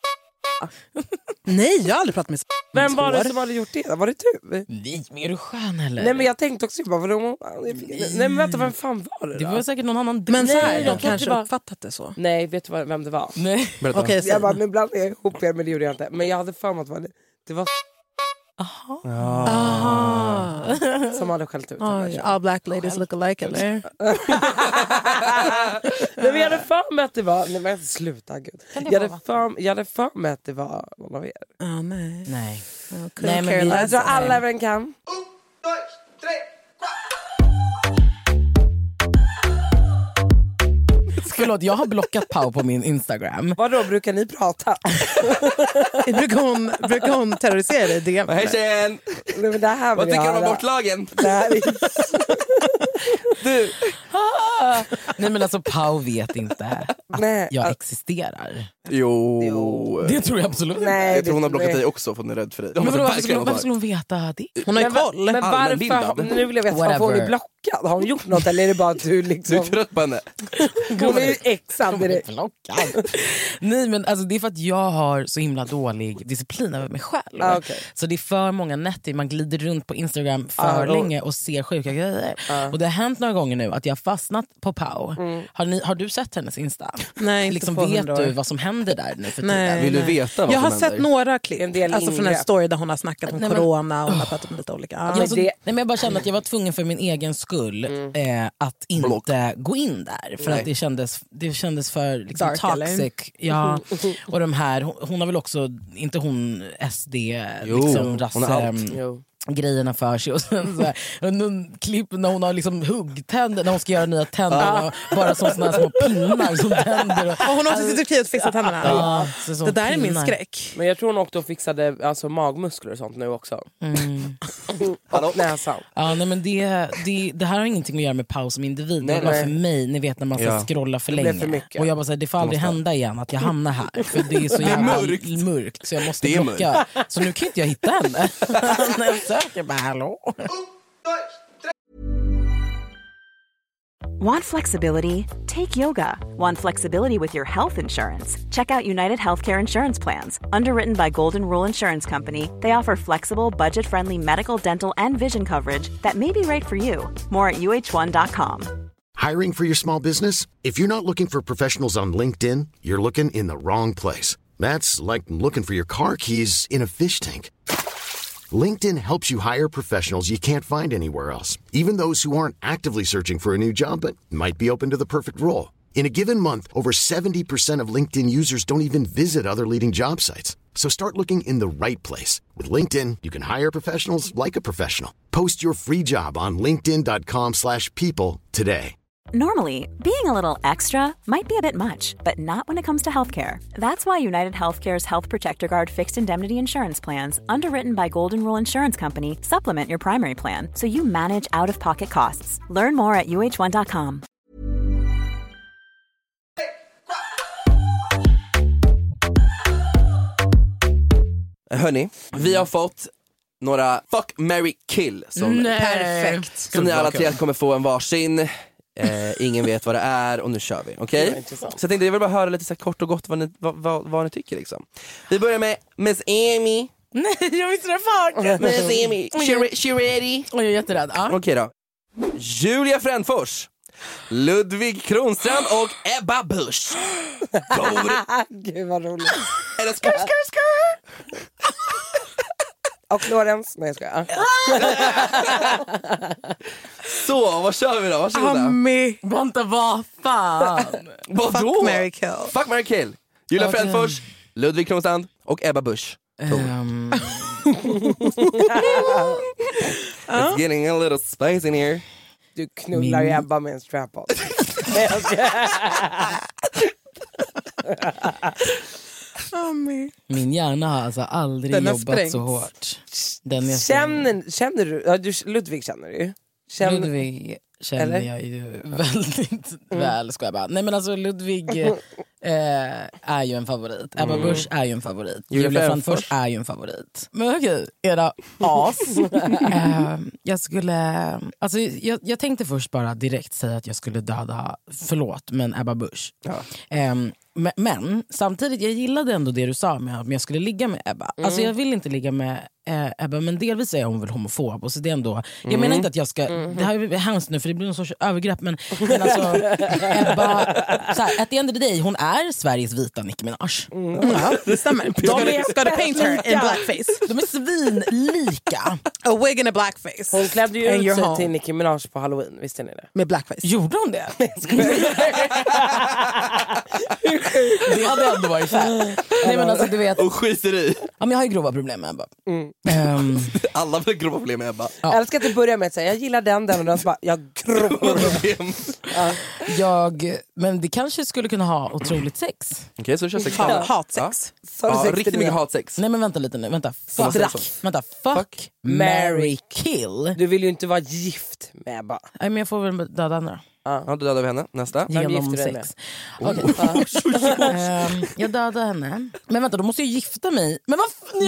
Nej, jag har aldrig pratat med Vem var det spår. som hade gjort det? Var det du? Nej, men är du skön eller? Nej men jag tänkte också bara, vadå? Nej men vänta, vem fan var det det då? var säkert någon annan. Men så Nej, här, jag de tror att kanske det var- uppfattat det så. Nej, vet du vad, vem det var? Nej. Berätta. Okej, Jag säg. bara, nu blandade jag ihop er men det gjorde jag inte. Men jag hade för mig att det var, det var Aha. Ja. Aha. Som hade skällt ut. Oj, all black ladies look alike eller? Nej, men jag hade för mig att det var... Nej, men sluta, gud. Jag hade, för, jag hade för mig att det var någon av er. Ah, nej. Nej. Okay. Nej, men vi, Jag tror alla över en kan. Förlåt, jag har blockat Pau på min Instagram. Vadå, brukar ni prata? brukar, hon, brukar hon terrorisera dig? Det Hej tjejen! Nej, men det här Vad vill tycker jag du om höra. abortlagen? Det här är... Du! Ah! Nej men alltså Pau vet inte att Nej. jag existerar. Jo. Jo. Det tror jag absolut inte. Nej, Jag tror hon har det- blockat nej. dig också för hon är rädd för dig. Men Hon vadå, måste varför, skulle, verkligen varför vara- skulle hon veta det? Hon har ju Men, koll. men varför? Allmänbildad. Nu vill jag veta, varför hon är Whatever. blockad. Har hon gjort något eller är det bara att du Du är liksom... trött på henne. Hon är ju exad direkt. Blockad. Nej men alltså, det är för att jag har så himla dålig disciplin över mig själv. Ah, okay. Så det är för många nätter, man glider runt på Instagram för Ah, och- länge och ser sjuka grejer. Ah. Och det har hänt några gånger nu att jag har fastnat på Pau. Mm. Har, ni, har du sett hennes Insta? Nej, inte liksom, på vet hundra år. du vad som händer där nu för Nej. tiden? Vill du nej. veta vad Jag har som sett händer? några klipp. En del Alltså från en ingrepp. story där hon har snackat om Nej, men- corona och hon har pratat om lite olika. Ah. Ja, alltså, det- nej, men jag bara kände att jag var tvungen för min egen skull eh, att inte Block. gå in där. För Nej. att det kändes, det kändes för liksom, Dark, toxic. eller? Ja. Och de här, hon, hon har väl också, inte hon S D, Jo, liksom, hon har allt. rasse, Jo. grejerna för sig och sen så här, och någon klipp när hon har liksom huggtänder när hon ska göra nya tänder och bara som såna här små pinnar som tänder och, Och hon har också i Turkiet fixat tänderna. ja, så som Det där är min pinnar. skräck. Men jag tror hon åkte och fixade alltså, magmuskler och sånt nu också. Mm. Och näsan. Ja, nej, men det, det, det här har ingenting att göra med Pau som individ. Nej, det var nej. för mig, ni vet när man ska Ja. scrolla för Det blev länge. för mycket. Och jag bara säger, det får aldrig måste- hända igen att jag hamnar här. För det är så Det är jävla mörkt. mörkt. Så jag måste Det är blocka. Så nu kan inte jag hitta henne. När jag söker, bara hallå. Want flexibility? Take yoga. Want flexibility with your health insurance? Check out United Healthcare Insurance Plans. Underwritten by Golden Rule Insurance Company, they offer flexible, budget-friendly medical, dental, and vision coverage that may be right for you. More at U H one dot com. Hiring for your small business? If you're not looking for professionals on LinkedIn, you're looking in the wrong place. That's like looking for your car keys in a fish tank. LinkedIn helps you hire professionals you can't find anywhere else, even those who aren't actively searching for a new job but might be open to the perfect role. In a given month, over seventy percent of LinkedIn users don't even visit other leading job sites. So start looking in the right place. With LinkedIn, you can hire professionals like a professional. Post your free job on linkedin dot com slash people today. Normally, being a little extra might be a bit much, but not when it comes to healthcare. That's why United Healthcare's Health Protector Guard fixed indemnity insurance plans, underwritten by Golden Rule Insurance Company, supplement your primary plan so you manage out-of-pocket costs. Learn more at U H one dot com. Hörni, vi har fått några fuck, marry, kill som, Perfekt. som ni alla tre kommer få en varsin. eh, Ingen vet vad det är och nu kör vi, okej? Ja, intressant. Så jag tänkte jag vill bara höra lite så här kort och gott vad ni, vad, vad, vad ni tycker liksom. Vi börjar med Miss Amy. Nej, jag visste det fan. Miss Amy, she, she ready? Och jag är jätterädd. Ja. Okej då. Julia Frändfors, Ludvig Kronstrand och Ebba Busch. Gud vad roligt. Eller skr, skr, skr. Och Lorentz. Nej jag skojar. Så, vad kör vi då? Varsågoda. Ami. Vänta, vad fan? Vadå? Fuck, marry, kill. Fuck, marry, kill. Julia Okej. Frändfors, Ludvig Kronstrand och Ebba Busch. Um, It's getting a little spicy in here. Du knullar Min- Ebba med en strap-on. Nej jag skojar. Ami. min hjärna har alltså aldrig Den har jobbat sprängts. så hårt. Den är Känner, känner du, ja, du, Ludvig känner du ju. Känner, Ludvig känner Eller? jag ju väldigt väl, ska jag bara. Nej men alltså Ludvig eh, är ju en favorit. Ebba Busch är ju en favorit. Julia Julia Frändfors Frändfors är ju en favorit. Men okej, era as. eh, jag skulle, alltså jag, jag tänkte först bara direkt säga att jag skulle döda, förlåt, men Ebba Busch. Ja. Eh, men, men samtidigt, jag gillade ändå det du sa med att jag skulle ligga med Ebba. Alltså jag vill inte ligga med eh, Ebba, men delvis är hon väl homofob. Och så det är ändå, jag menar inte att jag ska, det här är hemskt nu för det blir någon sorts övergrepp, men, men alltså Ebba, så här, at the end of the day, hon är är Sveriges vita Nicki Minaj. Mm. Ja, det stämmer. Ska du, ska du paint her in blackface? De är svinlika. A wig and a blackface. Hon klädde ju And ut you're sig home. till Nicki Minaj på Halloween, visste ni det? Med blackface. Gjorde hon det? Det hade ändå varit fett. Nej men alltså du vet. Och skiter i. Ja, men jag har ju grova problem med Ebba. Mm. Um, Alla har grova problem med Ebba. Jag älskar att du börjar med att säga jag gillar den, den och den. Så bara, jag grova problem. Ja. Jag, men det kanske skulle kunna ha otroligt sex. Okej, okay, så kör sex. Ha, hatsex. Ja, ja riktigt mycket hatsex. Nej men vänta lite nu, vänta. Fuck, fuck, vänta. Fuck, fuck marry, kill. Du vill ju inte vara gift med Ebba. Nej men jag får väl döda henne då. Ja, du dödar vi henne. Nästa. Genom sex. Okay. um, jag dödar henne. Men vänta, då måste jag gifta mig. Men vad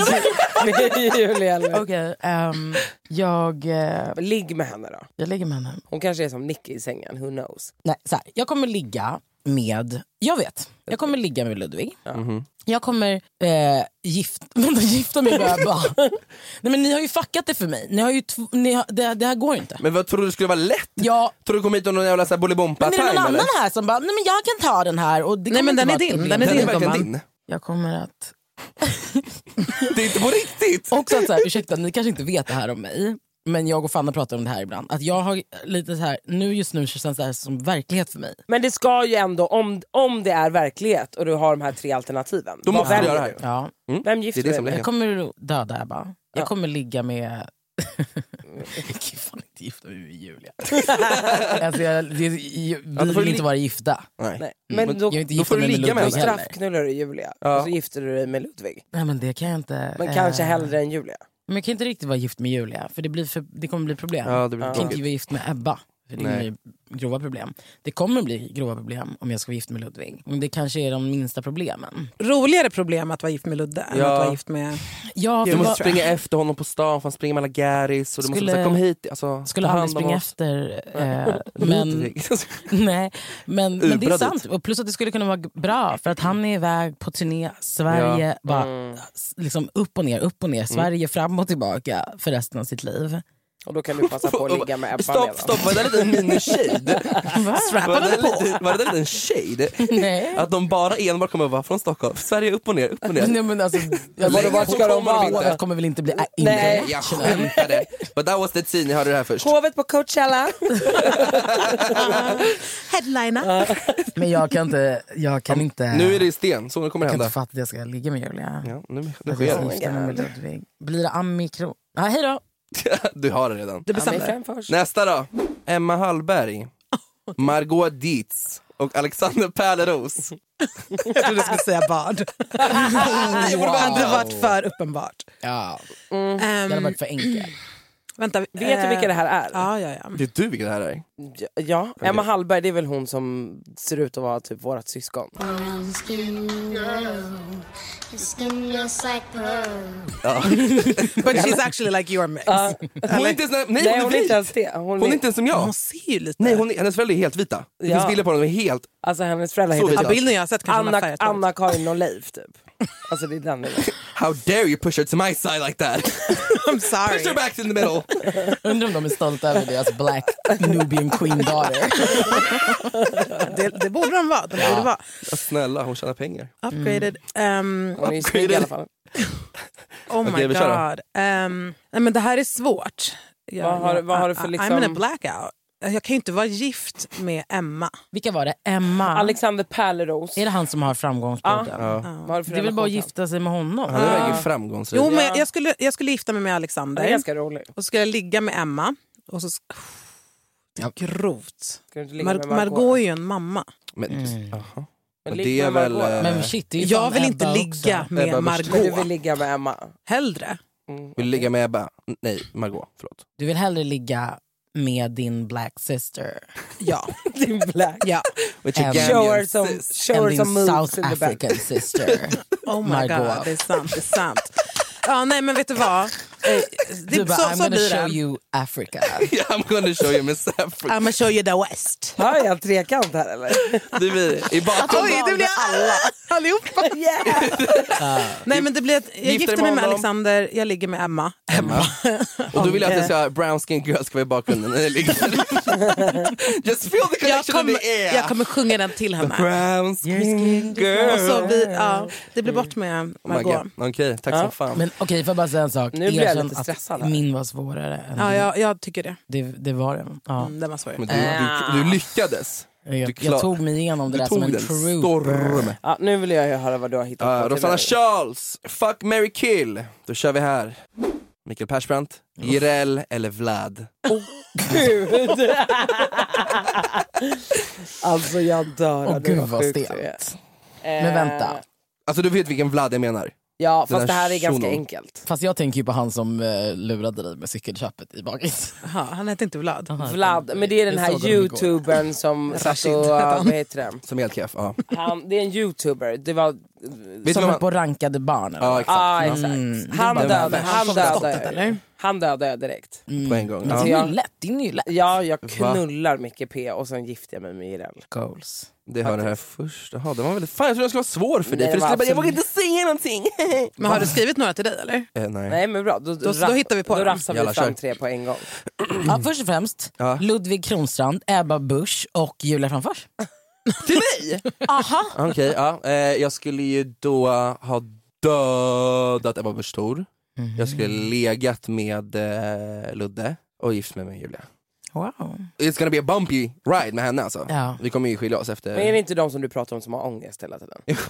Julia. Okej, um, jag... Uh, Ligg med henne då. Jag ligger med henne. Hon kanske är som Nicki i sängen, who knows. Nej, så här, jag kommer ligga med... Jag vet, jag kommer ligga med Ludvig. Ja. Mm-hmm. Jag kommer eh, gift, vänta, gifta mig med Ebba. Nej men ni har ju fuckat det för mig. Ni har ju tv- ni har, det, det här går inte. Men vad tror du skulle vara lätt? Ja. Tror du kom hit och någon jävla bolibompa time? Men är det någon annan här som bara, nej men jag kan ta den här. Och det nej men den är din. din. Den är, den din, är verkligen din. din. Jag kommer att... Det är inte på riktigt. Också att så här, ursäkta, ni kanske inte vet det här om mig. Men jag och Fanna pratar om det här ibland. Att jag har lite så här, nu just nu känns det här som verklighet för mig. Men det ska ju ändå, om, om det är verklighet och du har de här tre alternativen. Då måste vem, du göra det här. Ja. Mm. Vem gifter det är det du som med? Jag kommer döda Ebba. Jag Ja. kommer ligga med... Jag kan fan inte gifta mig med Julia. Alltså jag, det, jag, vi Ja, vill li- inte vara gifta. Nej. Nej. Men Jag då, är inte då gifta får du mig ligga med Ludvig henne. heller. straffknullar du Julia Ja. och så gifter du dig med Ludvig. Nej men det kan jag inte. Men eh, kanske hellre än Julia. Men jag kan inte riktigt vara gift med Julia. För det, blir för, det kommer bli problem. Ja, det blir jag kan inte tråkigt. vara gift med Ebba. För det Nej. blir grova problem. Det kommer bli grova problem om jag ska vara gift med Ludvig. Men det kanske är de minsta problemen. Roligare problem att vara gift med Ludde än Ja. att vara gift med... Ja, Du för måste vad- springa efter honom på stan, för han springer mellan Garris och du måste Skulle- säga kom hit. Alltså, skulle ta aldrig hand om springa oss. efter. Eh, men, nej, men, men det är Ubra sant. Och plus att det skulle kunna vara bra. För att han är iväg på turné. Sverige Ja. bara Mm. s- liksom upp och ner, upp och ner. Sverige fram och tillbaka för resten av sitt liv. Och då kan du passa på att ligga med Ebba. Stopp, stopp, var det där lite en mini-shade? Strap Var on det the där lite, var det där lite en shade? Nej. Att de bara enbart kommer vara från Stockholm. Sverige upp och ner, upp och ner. Nej, men alltså, jag Vadå, vart ska de vara? Året kommer väl inte bli Nej. Jag international. skämtade. But that was the scene, jag hörde det här först. Hovet på Coachella. Headliner. Men jag kan inte, jag kan inte. Nu är det i sten, så nu kommer det jag kan hända. inte fatta att jag ska ligga med Julia. Ja, nu, nu Jag sker ska det. gifta mig med Ludvig. Blir det amikro? Ah, hej då. Du har det redan. Du Ja, men bestämde. fem först. Nästa då. Emma Hallberg, Margot Dietz och Alexander Pärleros. Jag trodde du skulle säga bad. Det hade varit för uppenbart. Ja, Um, det hade varit för enkelt. Vänta, Vet du vilka det här är? Ja, ja, ja. Vet du vilka det här är? Ja, ja. Emma Hallberg, det är väl hon som ser ut att vara typ vårat syskon. Brown skin girl, your skin just like pearl. But she's actually like your mix. Hon är inte ens, nej, Nej, hon är hon är vit. inte ens det. Hon, Hon är inte ens som jag. Hon ser ju lite... Nej, hon är, hennes föräldrar är helt vita. Det Ja. finns bilder på dem, de är helt... Alltså hennes föräldrar Så heter vet Ja, bilden jag har sett kanske hon har Anna, färgat håret. Anna-Karin och Leif typ. Alltså det är den nivån. How dare you push her to my side like that? I'm Push her sorry. back in the middle. Undrar om de är stolta över deras black Nubian queen daughter. Det, det borde de vara. De borde vara Ja, snälla, hon tjänar pengar. upgraded. Um, Hon är ju snygg i alla fall. oh my Okej, vi kör då. god. Um, nej, men det här är svårt. Jag, Vad har- vad har du för I- liksom- I'm in a blackout. Jag kan ju inte vara gift med Emma. Vilka var det? Emma? Alexander Pärleros. Är det han som har framgångspodden? Ja. Vad har du för Det är väl bara att relation? gifta sig med honom? Han är verkligen framgångsrik. Jo, men jag, jag, skulle, jag skulle gifta mig med Alexander. Han är ganska rolig. Och så skulle jag ligga med Emma. Och så... Det är grovt. Ska du inte ligga Mar- med Margot är ju en mamma. Men, Mm. aha. Men Och ligg det är med väl... Margot. eh, Men shit, det är ju Jag fan vill Ebba inte ligga också. med Ebba Margot. Men du vill ligga med Emma. Hellre. Mm. Vill ligga med Ebba? Nej, Margot, förlåt. Du vill hellre ligga med din black sister Ja. Din black. ja. With your And- Gambian Show her some, sis. show än her din some moves South in the back. African sister. Oh my Margot. god, det är sant. Det är sant. Ja, nej men vet du vad? Du bara, så, I'm så gonna blir show det. you Africa. Yeah, I'm gonna show you Miss Africa. I'm gonna show you the West. Har jag en trekant här eller? Det blir i bakgrunden. Oj, det blir alla. Allihopa. Yeah. Nej, men det blir ett, jag Gifter gifter dig mig med med honom. Alexander, jag ligger med Emma. Emma. Och du vill att det ska brown skin girl ska vara i bakgrunden när det ligger. Just feel the Jag connection in kommer, the air. jag kommer sjunga den till henne. Brown skin girl. Och så vi, ja, det blir bort med Oh my Margot. God. Okej, tack Ja. så fan. Men okej, okay, får jag bara säga en sak? Nu blir jag Erkänn lite att stressad här. min var svårare än Ja, din. jag, jag tycker det. det, det var den. Ja. Mm, den var svår. Men du, du, du lyckades. Jag, klar- jag tog mig igenom det Du där som tog en den trooper. storm. Ja, nu vill jag ju höra vad du har hittat Uh, på. Rosanna Charles, fuck, marry, kill. Då kör vi här. Mikael Persbrandt, Jireel eller Vlad? Gud. Alltså jag dör. Åh, Det gud var vad sjukt. stelt. Eh, Men vänta. Alltså du vet vilken Vlad jag menar. Ja, Den fast det här är ganska shunon. enkelt. Fast jag tänker ju på han som uh, lurade dig med cykelköpet i bagis. Aha, han heter inte Vlad. Vlad, men det är den Jag här såg honom igår. youtubern som satt Rashid och, heter han. vad heter det? Som helt keff, ja. Han, det är en youtuber, det var... Vet du Som vad är man... på rankade barn. eller? Ja, exakt. Ah, exakt. Mm. Han Det var dödade, värst. han Från skottet, dödade, eller? han dödade direkt. Mm. På en gång. Men Ja. det Ja. är ju lätt, det är ju lätt. Ja, jag knullar mycket P och sen gifter jag mig med Jireel. Goals. Det hör det här först. Jaha, det var väldigt... Fan, jag trodde det skulle vara svår för dig. Nej, För det det skulle var bara, jag vågar absolut- inte säga någonting. Men har du skrivit några till dig eller? eh, nej. Nej men bra, då, Då- ra- då hittar vi på Då dem. rafsar vi Jalla, fram kör. tre på en gång. Ja, först och främst, Ja. Ludvig Kronstrand, Ebba Busch och Julia Framfors. Till mig? Aha. Okej, ja. Eh, jag skulle ju då ha dödat Ebba Busch Thor. Jag skulle legat med eh, Ludde och gift mig med Julia. Wow. It's gonna be a bumpy ride med henne alltså. Ja. Vi kommer ju skilja oss efter... Men är det inte de som du pratar om som har ångest hela tiden? Ja.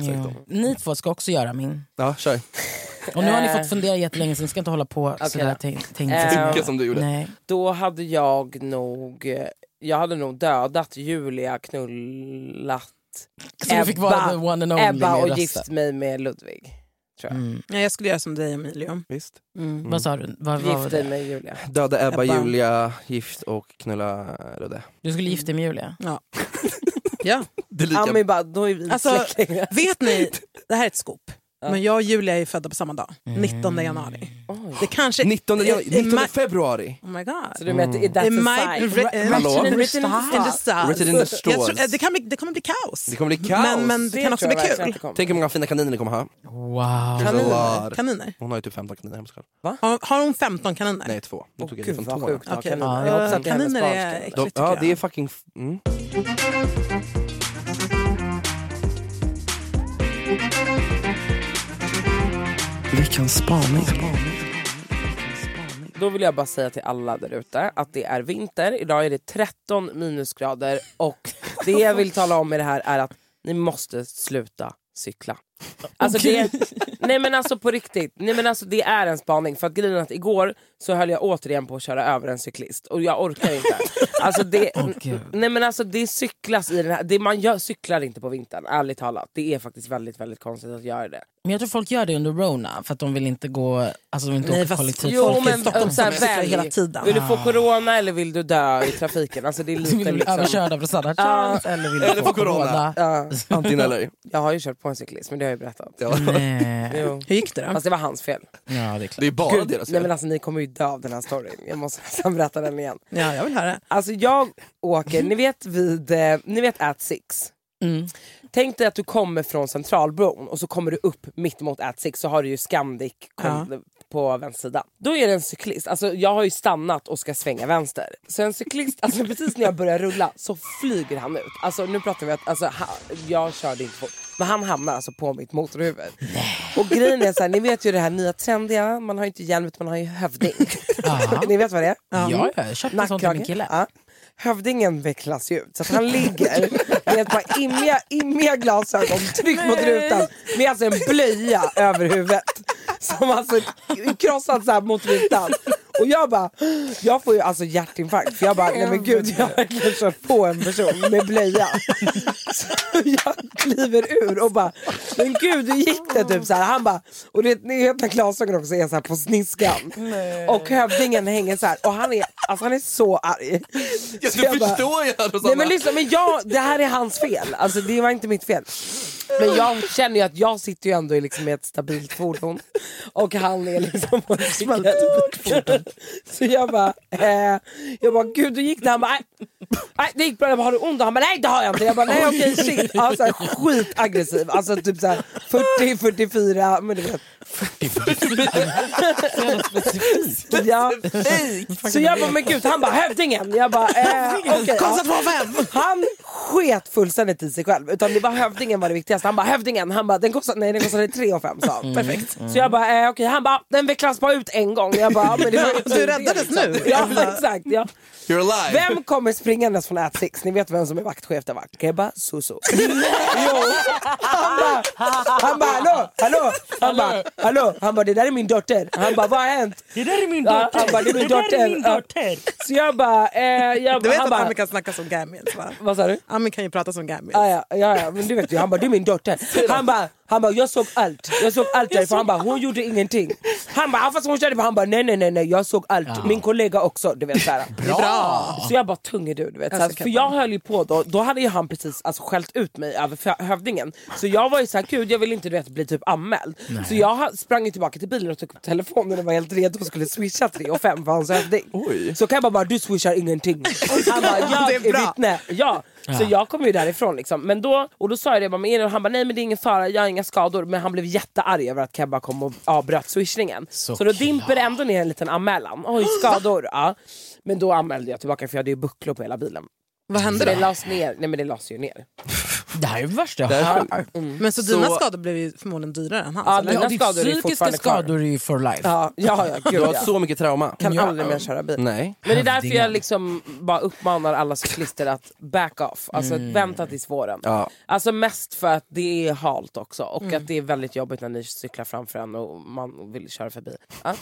Ni två ska också göra min. Ja, kör. Och nu har ni Eh. fått fundera jättelänge, så ni ska inte hålla på Okej sådär då. tänk, tänk, Eh. Tycka som du gjorde. Nej. Då hade jag nog eh, Jag hade nog dödat Julia, knullat Så du fick vara the one and only Ebba med och rösten. gift mig med Ludvig, tror jag. Mm. Nej, jag skulle göra som dig, Emilio. Visst. Mm. Vad sa du? Vad, vad var Gift dig det? med Julia. Döda Ebba, Ebba. Julia, gift och knulla Ludde. Du skulle gifta dig med Julia? Ja. Ja. Det är lika... Ja, men bara, då är vi Alltså, släktingar. vet ni, det här är ett scoop. Ja. Men jag och Julia är födda på samma dag, nittonde januari. Oj. Det kanske... nittonde, it- it nittonde might- februari. Oh my god. Så du menar att It that's a might sign? be written- Hallå? written Written in the stars. Written in the Jag stars. tror, det, kan bli, det kommer bli kaos. Det kommer bli kaos. Men, men det, Det kan också tror bli jag verkligen kul. att det kommer. Tänk hur många fina kaniner ni kommer ha. Wow. There's a Kaniner. lot. Kaniner. Hon har ju typ femton kaniner hemma själv. Har, har hon femton kaniner? Nej, två. Nu Åh, tog jag det gud från vad två. sjukt. Okej. Kaniner. Jag hoppas att det är hennes Kaniner är barnskap. äckligt, De, tycker ja, jag. det är fucking... f- Mm. Veckans spaning. Då vill jag bara säga till alla där ute att det är vinter. Idag är det tretton minusgrader och det jag vill tala om med det här är att ni måste sluta cykla. Alltså det, nej men alltså på riktigt, nej men alltså det är en spaning. För att grejen är att igår så höll jag återigen på att köra över en cyklist och jag orkar inte. Alltså det, Gud. nej men alltså det cyklas i den här, det, man gör, cyklar inte på vintern, ärligt talat. Det är faktiskt väldigt väldigt konstigt att göra det. Men jag tror folk gör det under Rona för att de vill inte gå, alltså de vill inte Nej, åka fast- kollektivt. Jo folk i men Stockholm så här, som cyklar välj. hela tiden. Vill du få corona eller vill du dö i trafiken? Alltså det är Du lite vill bli liksom... överkörd av Rosanna Charles eller vill du Eller få få corona. corona? Ja. Antingen eller. Jag har ju kört på en cyklist men det har jag ju berättat. Ja. Nej. Jo. Hur gick det då? Fast det var hans fel. Ja, det är Det klart. är bara Gud, deras nej men fel. alltså ni kommer ju dö av den här storyn. Jag måste nästan berätta den igen. Ja, jag vill höra. Alltså jag åker, ni vet vid, eh, ni vet At Six. Mm. Tänk dig att du kommer från Centralbron och så kommer du upp mitt mot At Six så har du ju Scandic kom, Ja. på vänster. Då är det en cyklist, alltså jag har ju stannat och ska svänga vänster. Så en cyklist, alltså precis när jag börjar rulla så flyger han ut. Alltså nu pratar vi att, alltså ha, jag körde inte fort. Men han hamnar alltså på mitt motorhuvud. Och grejen är så här, ni vet ju det här nya trendiga, man har ju inte hjälm utan man har ju hövding. Ni vet vad det är? Ja, jag har köpt en sån till min kille. Ja. Hövdingen vecklas ju ut så att han ligger med ett par immiga, immiga glasögon tryckt mot rutan med alltså en blöja över huvudet som alltså krossat så här mot rutan. Och jag bara, jag får ju alltså hjärtinfarkt för jag bara, nej men gud jag har verkligen kört på en person med blöja. Så jag kliver ur och bara, men gud hur gick det typ så här. Han bara, och det ni öppnar glasögon också är så här på sniskan. Och hövdingen hänger så här och han är, alltså han är så arg. Jag Så jag bara, förstår jag, Rosanna. nej men lyssna, men jag, det här är hans fel. Alltså det var inte mitt fel. Men jag känner ju att jag sitter ju ändå i liksom ett stabilt fordon. Och han är liksom på ett cykel. Så jag bara, eh, jag bara, gud, hur gick det? Han bara, nej, nej det gick bra. Jag bara, har du ont? Han bara, nej det har jag inte. Jag bara, nej okej, shit. Alltså skitaggressiv. Alltså typ såhär fyrtio fyrtiofyra. Men du vet fyrtio fyrtiofyra. Ja. Så jag bara, men gud, han bara, hövdingen. Jag bara, eh, okej okay, ja. Han sket fullständigt i sig själv. Utan det var hövdingen var det viktigaste. Han bara, hövdingen. Han bara, den kostade, nej den kostade tre och fem, sa han. Mm. Perfekt. Mm. Så jag bara, eh, okej okay. Han bara, den vecklas bara ut en gång. Jag bara, men det var du räddades liksom. Nu. Ja, exakt, ja. You're alive. Vem kommer springandes från At Six? Ni vet vem som är vaktchef där, va? Keba Suso. Jo. Han bara, han bara, hallå, hallå. Han bara, hallå. Han bara, det där är min dotter. Han bara, vad har hänt? Det där är min dotter. Ja, han bara, det är min det dotter. Är min dotter. Så jag bara, eh, jag du vet han att bara, Ami kan snacka som Gamils, va? Vad sa du? Ami kan ju prata som Gamils. Ja, ja, ja, ja, men du vet ju, han bara, du är min dotter. Han bara, han bara, jag såg allt. Jag såg allt därifrån. Han bara, hon gjorde ingenting. Han bara, fast hon körde på. Han bara, nej, nej, nej, nej, jag såg allt. Ja. Min kollega också, du vet såhär. Bra. Så jag bara, tunge du, du vet. Såhär, för jag höll ju på då, då hade ju han precis alltså, skällt ut mig över hövdingen. Så jag var ju såhär, gud, jag vill inte du vet, bli typ anmäld. Nej. Så jag sprang ju tillbaka till bilen och tog upp telefonen och var helt redo och skulle swisha tre och fem för hans hövding. Oj. Så kan jag bara, bara, du swishar ingenting. Han bara, jag är, är vittne. Ja. Ja. Så jag kom ju därifrån liksom. Men då, och då sa jag det bara med er och han bara, nej men det är ingen fara, jag har inga skador. Men han blev jättearg över att Kebba kom och avbröt swishningen. Så, så då dimper ändå ner en liten anmälan. Oj, skador, ja. Men då anmälde jag tillbaka för jag hade ju bucklor på hela bilen. Vad hände så då? Det lades ner, nej men det lades ju ner. Det här är värsta. Det är mm. Men så dina så... skador blev ju förmodligen dyrare än hans. Ja, dina ja, skador är psykiska skador är ju for life. Ja, ja, ja, gud, du har ja. så mycket trauma. Kan ja. aldrig mer köra bil. Nej. Men det är därför jag liksom bara uppmanar alla cyklister att back off. Alltså mm. vänta tills våren. Ja. Alltså mest för att det är halt också. Och mm. att det är väldigt jobbigt när ni cyklar framför en och man vill köra förbi. Ja.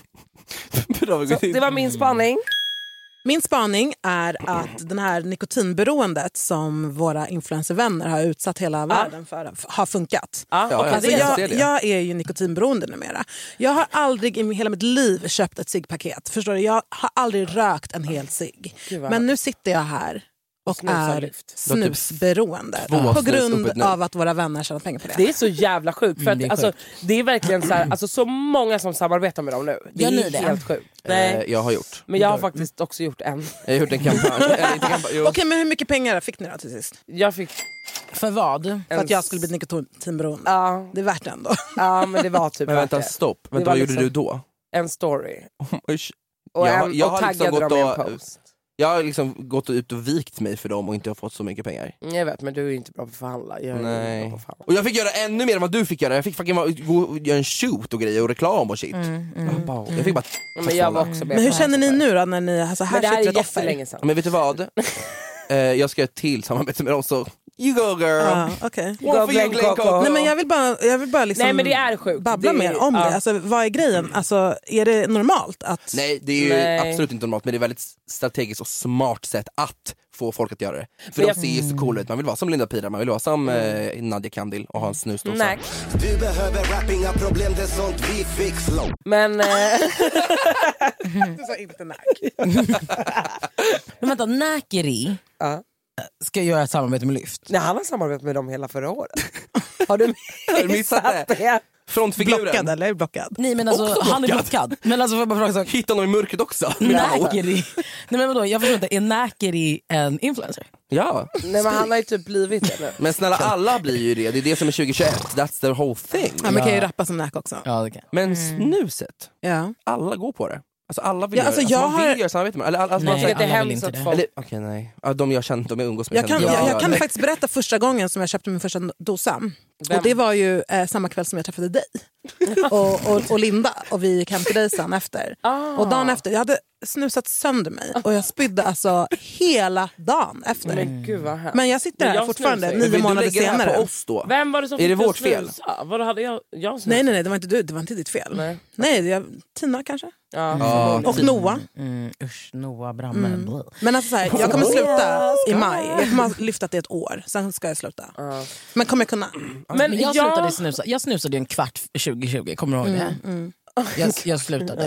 Så, det var min spaning. Min spaning är att den här nikotinberoendet som våra influencervänner har utsatt hela ah. världen för har funkat. Ah, ja, alltså jag, jag, jag är ju nikotinberoende numera. Jag har aldrig i hela mitt liv köpt ett ciggpaket. Förstår du? Jag har aldrig rökt en hel cigg. Men nu sitter jag här och är snusberoende på grund av att våra vänner tjänar pengar på det. Det är så jävla sjukt för att, mm, det, är alltså, det är verkligen så här, alltså, så många som samarbetar med dem nu. Det är det? Helt sjukt. Nej. Eh, jag har gjort. Men jag har faktiskt också gjort en. Jag har gjort en kampanj. Okej, okay, men hur mycket pengar fick ni då till sist? Jag fick för vad? För att jag skulle bli nikotinberoende. Ja. Det är värt det ändå. Ja, men det var typ. Men vänta, stopp. Vänta, vad liksom gjorde du då? En story. och och, jag, en, jag och taggade liksom dem i en post. Jag har liksom gått ut och vikt mig för dem och inte har fått så mycket pengar. Jag vet, men du är ju inte bra på att förhandla. Jag är Nej. Bra på att förhandla. Och jag fick göra ännu mer än vad du fick göra. Jag fick fucking gå och göra en shoot och grejer och reklam och shit. Mm, mm, jag, bara, jag fick bara men jag var också men hur känner ni nu då när ni alltså, här men det här sitter är ett offer? länge sedan. Men vet du vad? eh, jag ska till samarbete med dem så you go girl. Ah, okay. Go Glenn Coco. Nej men jag vill bara jag vill bara liksom Nej, men det är sjukt. babbla det är, mer om ja. det. Alltså vad är grejen? Alltså är det normalt att Nej, det är ju Nej. absolut inte normalt, men det är väldigt strategiskt och smart sätt att få folk att göra det. För men de jag... ser ju så cool ut. Man vill vara som Linda Pira, man vill vara som mm. eh, Nadia Kandil och ha en snusdosa. Nej. Du behöver rappinga problem, det är sånt vi fix. Men eh... du sa inte näk. Men vänta, Näkeri uh. ska göra ett samarbete med Lyft. Nej, han har samarbetat med dem hela förra året. Har du missat det? det? Frontfiguren. Blockad eller blockad? Nej men alltså blockad. han är blockad. Men alltså får jag bara fråga så. Hitta någon i mörkret också. Näkeri. Nej men vadå, jag förstår inte, är Näkeri en influencer? Ja. Nej men han har ju typ blivit det nu. Men snälla, alla blir ju det. Det är det som är tjugohundratjugoett. That's the whole thing. Ja, man kan ju rappa som Näk också. Ja, det kan. Men snuset. Ja. Alla går på det. Alltså alla vill ja, alltså göra, jag alltså man har... vill göra samarbete med. Eller, alltså nej, man säger, det är alla vill inte det. Okej, okay, nej. Ja, de jag känt, de jag umgås med. Jag kan, jag, jag, jag kan nej. faktiskt berätta första gången som jag köpte min första dosa. Vem? Och det var ju eh, samma kväll som jag träffade dig. och, och, och Linda. Och vi gick hem till dig sen efter. Ah. Och dagen efter, jag hade snusat sönder mig. Och jag spydde alltså hela dagen efter. Men gud vad hemskt. Men jag sitter här jag fortfarande snusar. nio månader Vill du lägga senare. det här på oss då? Vem var det som är det fick vårt fel? Vad hade jag? jag nej, nej, nej, det var inte du. Det var inte ditt fel. Nej, nej jag, Tina kanske. Ja. Mm. Och Noah. Mm, usch, Noah Bramme. Mm. Men alltså så här, jag kommer sluta i maj. Jag kommer ha lyftat det ett år. Sen ska jag sluta. Uh. Men kommer jag kunna? Men, men jag, jag... slutade snusa. Jag snusade ju en kvart tjugo tjugo. Kommer du ihåg det? Mm, mm. Jag, jag slutade ju.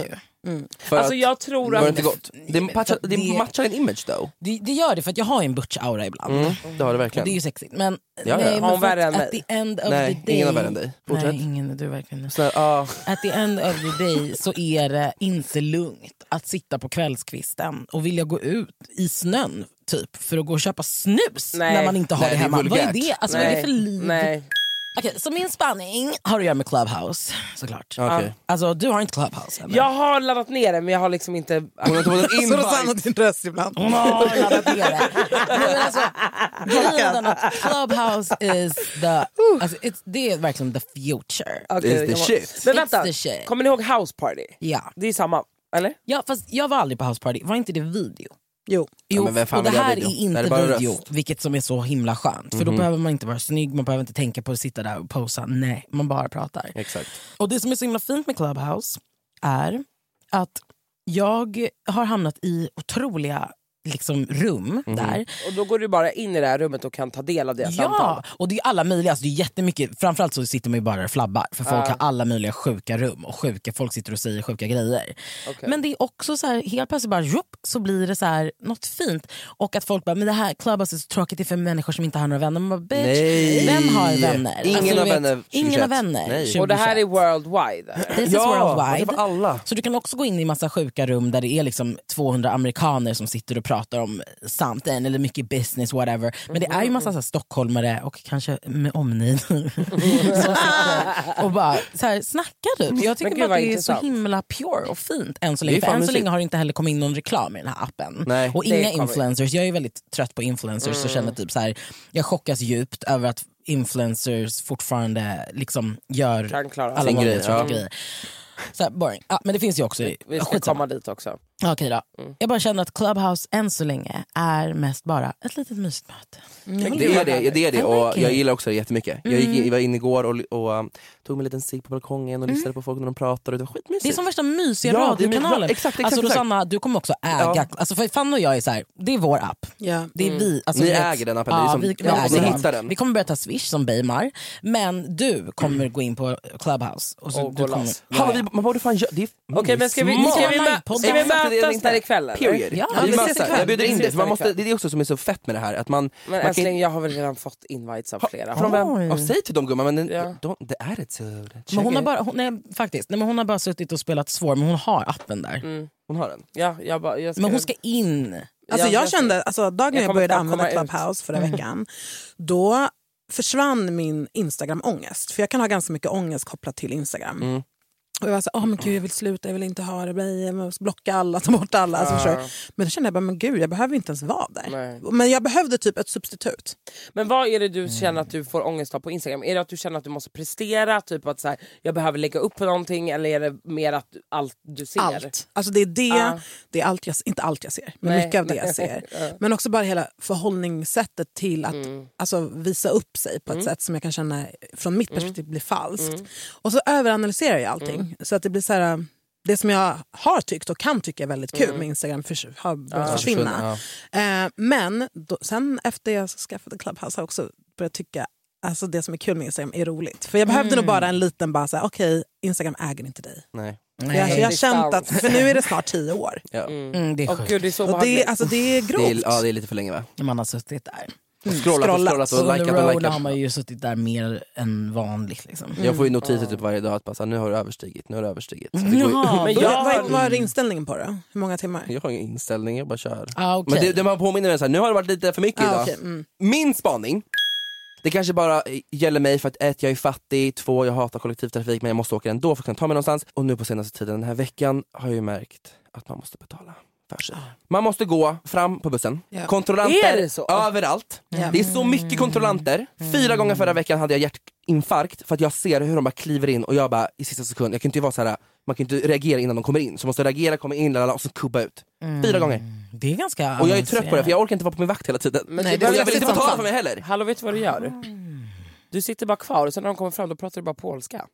Mm. För Alltså att, jag tror var att... det inte gott? Det matchar, det det- matchar en image då. Det, det gör det för att jag har ju en butch-aura ibland. Mm, det har det Och verkligen. det är ju sexigt. Men, Ja, ja. nej, Har men hon för värre att än at mig? the end of Nej, the day... ingen har värre än dig. Fortsätt. Nej, ingen, du är verkligen... Så, ah. At the end of the day så är det inte lugnt att sitta på kvällskvisten och vilja gå ut i snön typ för att gå och köpa snus Nej. när man inte har Nej, det det är hemma. Vad är vulgärt. det? Alltså, vad är det för liv? Nej. Okej, så min spaning har att göra med Clubhouse såklart. Okej. Alltså du har inte Clubhouse eller? Jag har laddat ner det men jag har liksom inte... Hon har inte fått en Så Rosanna invite. din röst ibland. Hon har laddat ner det. Nej, men alltså, grejen är den att Clubhouse is the... Alltså, it's, det är verkligen the future. Okej, It's the jag må- shit. Men It's vänta, the shit. kommer ni ihåg House Party? Ja. Det är samma, eller? Ja, fast jag var aldrig på House Party. Var inte det video? Jo. Jo, men vem fan och det vill göra här video? är Det inte här är bara video, röst. vilket som är så himla skönt. För då behöver man inte vara snygg, man behöver inte tänka på att sitta där och posa. Nej, man bara pratar. Exakt. Och det som är så himla fint med Clubhouse är att jag har hamnat i otroliga liksom, rum där. Och då går du bara in i det här rummet och kan ta del av deras Ja, samtal. och det är alla möjliga, alltså det är jättemycket, framförallt så sitter man ju bara och flabbar för folk har alla möjliga sjuka rum och sjuka, folk sitter och säger sjuka grejer. Okej. Men det är också så här, helt plötsligt bara jupp, så blir det så här något fint och att folk bara, men det här Clubhouse är så tråkigt, det är för människor som inte har några vänner. Man bara, bitch, Nej. vem har vänner? Ingen Alltså, du har vet, vänner Ingen har tjugohundratjugoett. vänner. Nej. Och det här är tjugohundratjugoett. worldwide. This is Ja, worldwide. det var alla. Så du kan också gå in i massa sjuka rum där det är liksom tvåhundra amerikaner som sitter och pratar om something eller mycket business, whatever. Men det är ju massa så här stockholmare och kanske med omnejd som sitter och bara så här, snackar typ. Jag tycker gud, bara vad att det är intressant. så himla pure och fint än så Det är länge. För fan än så mysigt. länge har det inte heller kommit in någon reklam i den här appen. Nej. Och Det inga kommer. influencers. Jag är väldigt trött på influencers och känner typ så här, jag chockas djupt över att influencers fortfarande liksom gör Kan klara alla sin vanliga grej, tråkiga ja. grejer. Så här, boring. Ja, men det finns ju också i, Vi ska skitsamma. komma dit också. Okej då. Jag bara känner att Clubhouse än så länge är mest bara ett litet mysigt möte. Det är det, det är det. I Och like jag it. gillar också det jättemycket. Jag, gick, in- jag var inne igår och, och um, tog mig en liten cigg på balkongen och lyssnade på folk när de pratar och det var skitmysigt. Det är som värsta mysiga Ja, det är my- radiokanalen. ja, exakt, exakt, alltså exakt. Rosanna, du kommer också äga. Ja. Alltså för Fanny och jag är så här, det är vår app. Ja. Det är vi. Alltså, Ni du vet- äger den appen, det är Ja, som- vi, vi, ja, äger ni den. hittar den. Vi kommer börja ta Swish som Beimar. Men du kommer gå in på Clubhouse. Och, så Och du gå kommer, loss. Hallå, vi, man borde fan göra det. är- Okej, men ska vi, Smart. ska vi, Smart. mö- ska vi Exakt, det är mötas inte- där ikväll? eller? Period. Ja, vi vi ses möts där. ikväll. Jag bjuder Vi in ses dig. för Man där måste, ikväll. det är också som är så fett med det här. Att man, Men man kan, älskling, jag har väl redan fått invites av flera. från vem? Oj. Ja, säg till dem gumman, men Ja. ja. det är ett attitude. Men hon har bara, hon, nej, faktiskt, nej, men hon har bara suttit och spelat svår, men hon har appen där. Hon har den. Ja, jag bara, jag ska... Men hon ska in. Alltså Ja, jag jag- kände, alltså dagen jag jag, kommer började fan använda komma ut. Clubhouse förra veckan, då försvann min Instagram-ångest. För jag kan ha ganska mycket ångest kopplat till Instagram. Och jag var så åh men gud jag vill sluta, jag vill inte ha det, jag måste blocka alla, ta bort alla. Alltså, förstår du? Men då kände jag bara, men gud jag behöver inte ens vara där. Nej. Men jag behövde typ ett substitut. Men vad är det du känner att du får ångest av på Instagram? Är det att du känner att du måste prestera? Typ att så här, jag behöver lägga upp på någonting? Eller är det mer att du- allt du ser? Allt. Alltså det är det, Ja. det är allt jag, inte allt jag ser, men Nej. mycket av det jag ser. Men också bara hela förhållningssättet till att Mm. alltså, visa upp sig på ett sätt som jag kan känna från mitt perspektiv Mm. blir falskt. Och så överanalyserar jag allting. Så att det blir så här, det som jag har tyckt och kan tycka är väldigt kul Mm. med Instagram för, har börjat försvinna. försvinna, Eh, men då, sen efter jag skaffade Clubhouse har jag också börjat tycka alltså det som är kul med Instagram är roligt. För jag behövde nog bara en liten bara så här, okej, Instagram äger inte dig. Nej. Nej. Jag, jag har känt att, Distans. för nu är det snart tio år. Ja. Mm, det är Och sjukt. gud, det är så Och det, behagligt. alltså, det är Det grovt. är, ja, det är lite för länge va? När man har suttit där. Scrollat och scrollat Så och under likat och road har man likat. ju suttit där mer än vanligt. Liksom. Jag får ju notiser typ varje dag att bara, så här, nu har du överstigit, nu har du överstigit. Så det går ju- Jaha, Men Vad- jag vad, har- vad är inställningen på det? Hur många timmar? Jag har ingen inställning, jag bara kör. ah, okay. Men det, det man påminner mig så här, nu har det varit lite för mycket Ah, idag. okej, mm. Min spaning, det kanske bara gäller mig för att ett, jag är fattig, två, jag hatar kollektivtrafik men jag måste åka ändå för att kunna ta mig någonstans. Och nu på senaste tiden, den här veckan, har jag ju märkt att man måste betala för sig. Man måste gå fram på bussen, Ja. kontrollanter Är det så? överallt. Ja. Det är så mycket kontrollanter. Fyra gånger förra veckan hade jag hjärtinfarkt för att jag ser hur de bara kliver in och jag bara i sista sekund, jag kan inte vara så här. Man kan inte reagera innan de kommer in, så måste jag reagera, komma in lalala, och så kubba ut. Fyra gånger. Det är ganska Och jag är trött på det för jag orkar inte vara på min vakt hela tiden. Men Nej, det det Och är jag vill inte som betala fan. för mig heller. Hallå, vet du vad du gör? Du sitter bara kvar och sen när de kommer fram då pratar du bara polska.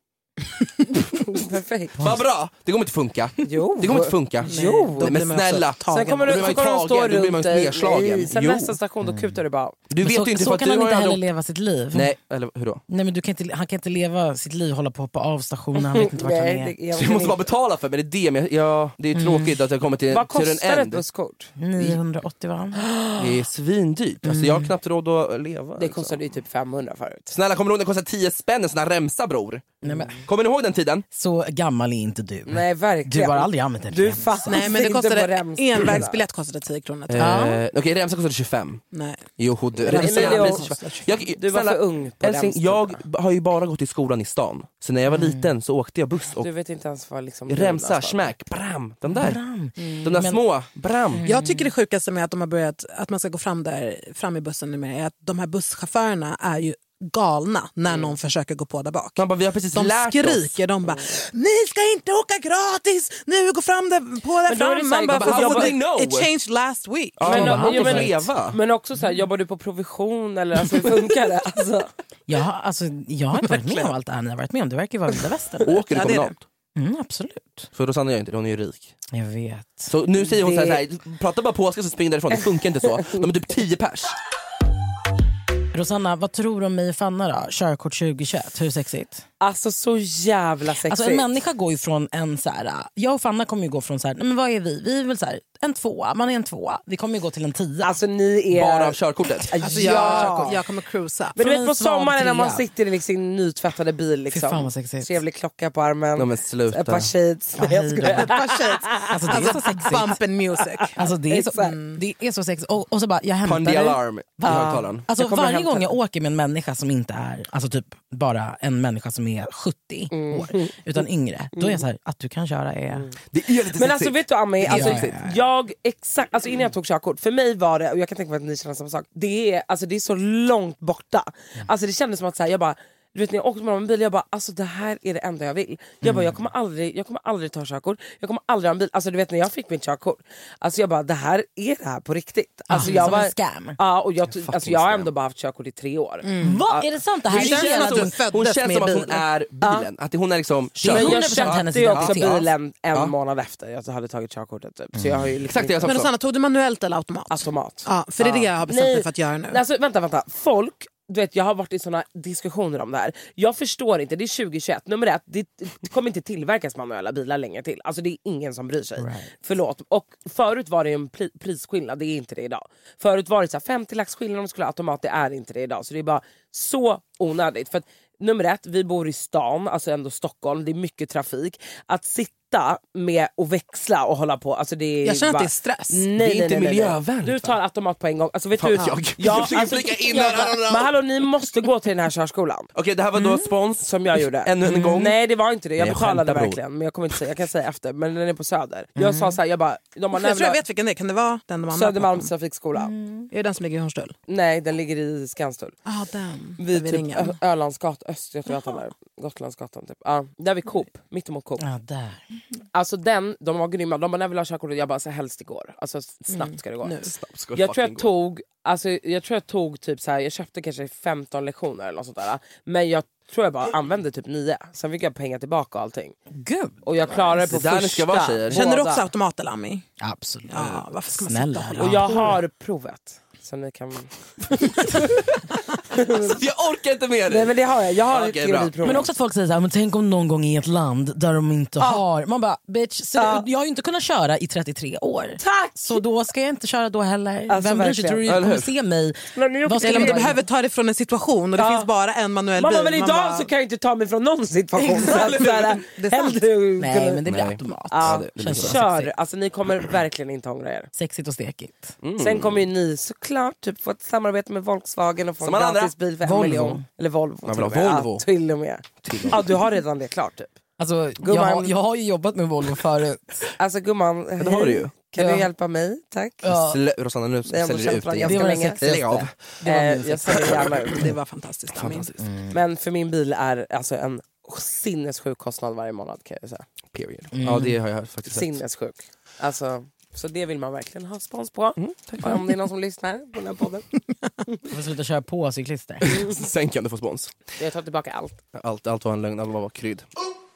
Perfekt. Vad bra, det kommer inte funka. Jo. Det kommer inte funka. Jo. Nej, men snälla. Sen kommer du, Då blir man så kommer de tagen, stå då blir man runt dig. nedslagen. Nej, sen Jo. nästa station då kutar du bara. Du vet så, ju inte så för att kan du han har inte ändå... heller leva sitt liv. Nej, eller hur då? Nej, men du kan inte, han kan inte leva sitt liv, hålla på på avstationer, han vet inte vart han Nej, är. det- jag Så jag måste bara betala för, men det är det, men ja, det är tråkigt att jag kommer till, Vad till en kostar ett änd. busskort? niohundraåttio va? Det är svindyrt, alltså jag har knappt råd att leva. Det kostade ju typ femhundra förut. Snälla, kommer du ihåg det kostade tio spänn en sån här remsa, bror? Nej, men, Kommer ni ihåg den tiden? så gammal är inte du. Nej, verkligen. Du har aldrig använt en Du remsa. fanns Nej, men det inte på kostade, remsa. envägsbiljett kostade tio kronor. tror jag. Eh, Okej, remsa kostade tjugofem. Nej. Jo, du, Remsa remsa Emilio, kostade tjugofem. Jag, du var snälla, för ung på älskling, den jag tiden. har ju bara gått i skolan i stan. Så när jag var liten så åkte jag buss och Du vet inte ens vad liksom... remsa, alltså. smack, bram, de där. Bram. De där Men- små, bram. Jag tycker det sjukaste med att de har börjat att man ska gå fram där fram i bussen numera är att de här busschaufförerna är ju galna när någon försöker gå på där bak. Man bara, vi har precis De lärt skriker, oss. de bara ni ska inte åka gratis, nu gå fram där, på där Men då är det fram. så här, Man bara, bara, för how would det- they know? it changed last week. Ja, Men, men, jo, jo, men- men, leva. Men också så här, jobbar du på provision eller alltså, hur funkar det? Alltså, Jag, har- alltså, jag har inte varit med om allt det här ni har varit med om. Det verkar ju vara vilda västern. Åker du Ja, det är kommunalt? Mm, absolut. För Rosanna gör inte det, hon är ju rik. Jag vet. Så nu säger hon Det- så här, så här, prata bara påska så springer därifrån, det funkar inte så. De är typ tio pers. Rosanna, vad tror du om mig och Fanna då? Körkort tjugo tjugoett, hur sexigt? alltså så jävla sexigt. Alltså en människa går ju från en så här, jag och Fanna kommer ju gå från så här, nej men vad är vi? Vi är väl så här, en tvåa, man är en tvåa. Vi kommer ju gå till en tia. Alltså ni är... Bara av körkortet. Alltså ja. jag, jag kommer cruisa. Men du Från vet en på svag sommaren när man trea. sitter i liksom sin nytvättade bil liksom. Fy fan vad sexigt. Trevlig klocka på armen. Ja, men sluta. Ett par shades. Ja, Jag hej då. skojar. Ett par shades. Alltså det är så sexigt. Bump and music. Alltså det är så, Exakt. mm, det är så sexigt. Och, och så bara, jag hämtar Pandi dig. alarm i högtalaren. Alltså Jag kommer varje hämta gång dig. jag åker med en människa som inte är, alltså typ bara en människa som är sjuttio Mm. år, utan yngre, då är jag så här, att du kan köra är... Det är lite Men sexigt. alltså vet du Ami, alltså, Ja, ja, ja. jag exakt, alltså innan jag tog körkort, för mig var det, och jag kan tänka mig att ni känner samma sak, det är, alltså, det är så långt borta. Alltså det kändes som att så här, jag bara, du vet när jag åkte med en bil, jag bara alltså det här är det enda jag vill. Jag bara jag kommer aldrig, jag kommer aldrig ta körkort, jag kommer aldrig ha en bil. Alltså du vet när jag fick mitt körkort, alltså jag bara det här är det här på riktigt. Alltså Ah, jag som var, en scam. Ja, och jag, fucking alltså jag har scam. ändå bara haft körkort i tre år. Vad? Är det sant det här? Det känns är som hela att tiden- hon föddes Hon känns med som att hon bilen. är bilen, att hon är liksom Men Men hundra jag procent hennes köpte ju också identitet. bilen en Ja. månad efter jag hade tagit körkortet typ. Så jag har ju liksom Exakt det jag sa Men också. Rosanna, tog du manuellt eller automat? automat. Ja, för det är det jag har bestämt mig för att göra nu. Alltså vänta, vänta. Folk, du vet jag har varit i såna diskussioner om det här. Jag förstår inte, det är tjugo tjugoett. Nummer ett, det, det kommer inte tillverkas manuella bilar länge till. Alltså det är ingen som bryr sig. Right. Förlåt. Och förut var det ju en pli, prisskillnad, det är inte det idag. Förut var det så här femtio lax skillnad om man skulle ha automat, det är inte det idag. Så det är bara så onödigt. För att, nummer ett, vi bor i stan, alltså ändå Stockholm, det är mycket trafik. Att sitta med och växla och hålla på, alltså det är Jag känner att bara, det är stress. Nej, Det är nej, inte nej, nej. miljövänligt, Du tar va? automat på en gång. Alltså vet Fan, du, jag- ja, jag försöker alltså, flika in ja, här. men hallå, ni måste gå till den här körskolan. Okej, det här var då spons. Som jag gjorde. Ännu en gång. Nej det var inte det, jag Nej, betalade skämta, bror. verkligen. Men jag kommer inte säga, jag kan säga efter. Men den är på Söder. Jag sa såhär, jag bara de har Jag tror jag vet vilken det är. Kan det vara den de har Södermalms trafikskola. Är det den som ligger i Hornstull? Nej den ligger i Skanstull. Ja, ah, den. Vid Vid typ ringen. Ö- Ölandsgatan, Östergötgatan där. Gotlandsgatan typ. Ja, där vid Coop, mittemot Coop. Ja, där. Alltså den, de var grymma. De bara, när vill ha körkortet? Jag bara, så helst igår. Alltså snabbt ska det gå. Nu. Ska Jag tror jag fucking gå. tog, alltså, jag tror jag tog typ så här, jag köpte kanske femton lektioner eller något sånt där. Men jag tror jag bara använde typ nio. Sen fick jag pengar tillbaka och allting. Gud. Och jag klarade det på Det där första. ni ska vara, tjejer. Känner du båda. också automat eller Ami? Absolut. Ja, varför ska man Snälla. sitta och hålla Och jag har provet. Så ni kan... Alltså, jag orkar inte med Nej det. men det har jag, jag har Okej, ett bra. teoriprovet. Men också att folk säger så här, men tänk om någon gång i ett land där de inte har... Man bara, bitch, så Ja. jag har ju inte kunnat köra i trettiotre år. Tack! Så då ska jag inte köra då heller. Alltså, Vem bryr sig? verkligen. Tror du Eller kommer hur? se mig? Men nu- Vad ska Eller om jag du göra? behöver ta det från en situation och det Ja. finns bara en manuell Mamma bil. men man idag bara- så kan jag inte ta mig från någon situation. Så att, så här, Det är sant. hellre Nej kunna- men det blir Nej. automat. Ja, det- det Känns blir så kör, sexigt. alltså ni kommer verkligen inte ångra er. Sexigt och stekigt. Sen kommer ju ni såklart typ få ett samarbete med Volkswagen och få Som en alla gratis bil för en Volvo. miljon. Eller Volvo. Man till vill och ha med. Volvo. Ja, till och med. Ja, du har redan det klart typ. Alltså, jag, Gumman. har, jag har ju jobbat med Volvo förut. Alltså gumman, Det har du ju. kan Ja. du hjälpa mig? Tack. Ja. Slä, Rosanna, nu har säljer ändå du känt ut varandra igen. Det var det länge. sexigaste. Lägg av. Det var Eh, min jag säger gärna ut. Det var fantastiskt, Ami. Fantastiskt. Men för min bil är alltså en sinnessjuk kostnad varje månad kan jag säga. Period. Ja, det har jag faktiskt sett. Sinnessjuk. Alltså, så det vill man verkligen ha spons på. Om det är någon som lyssnar på den här podden. Jag får sluta köra på cyklister. Sen kan du få spons. Jag tar tillbaka allt. Allt, allt var en lögn, allt var krydd.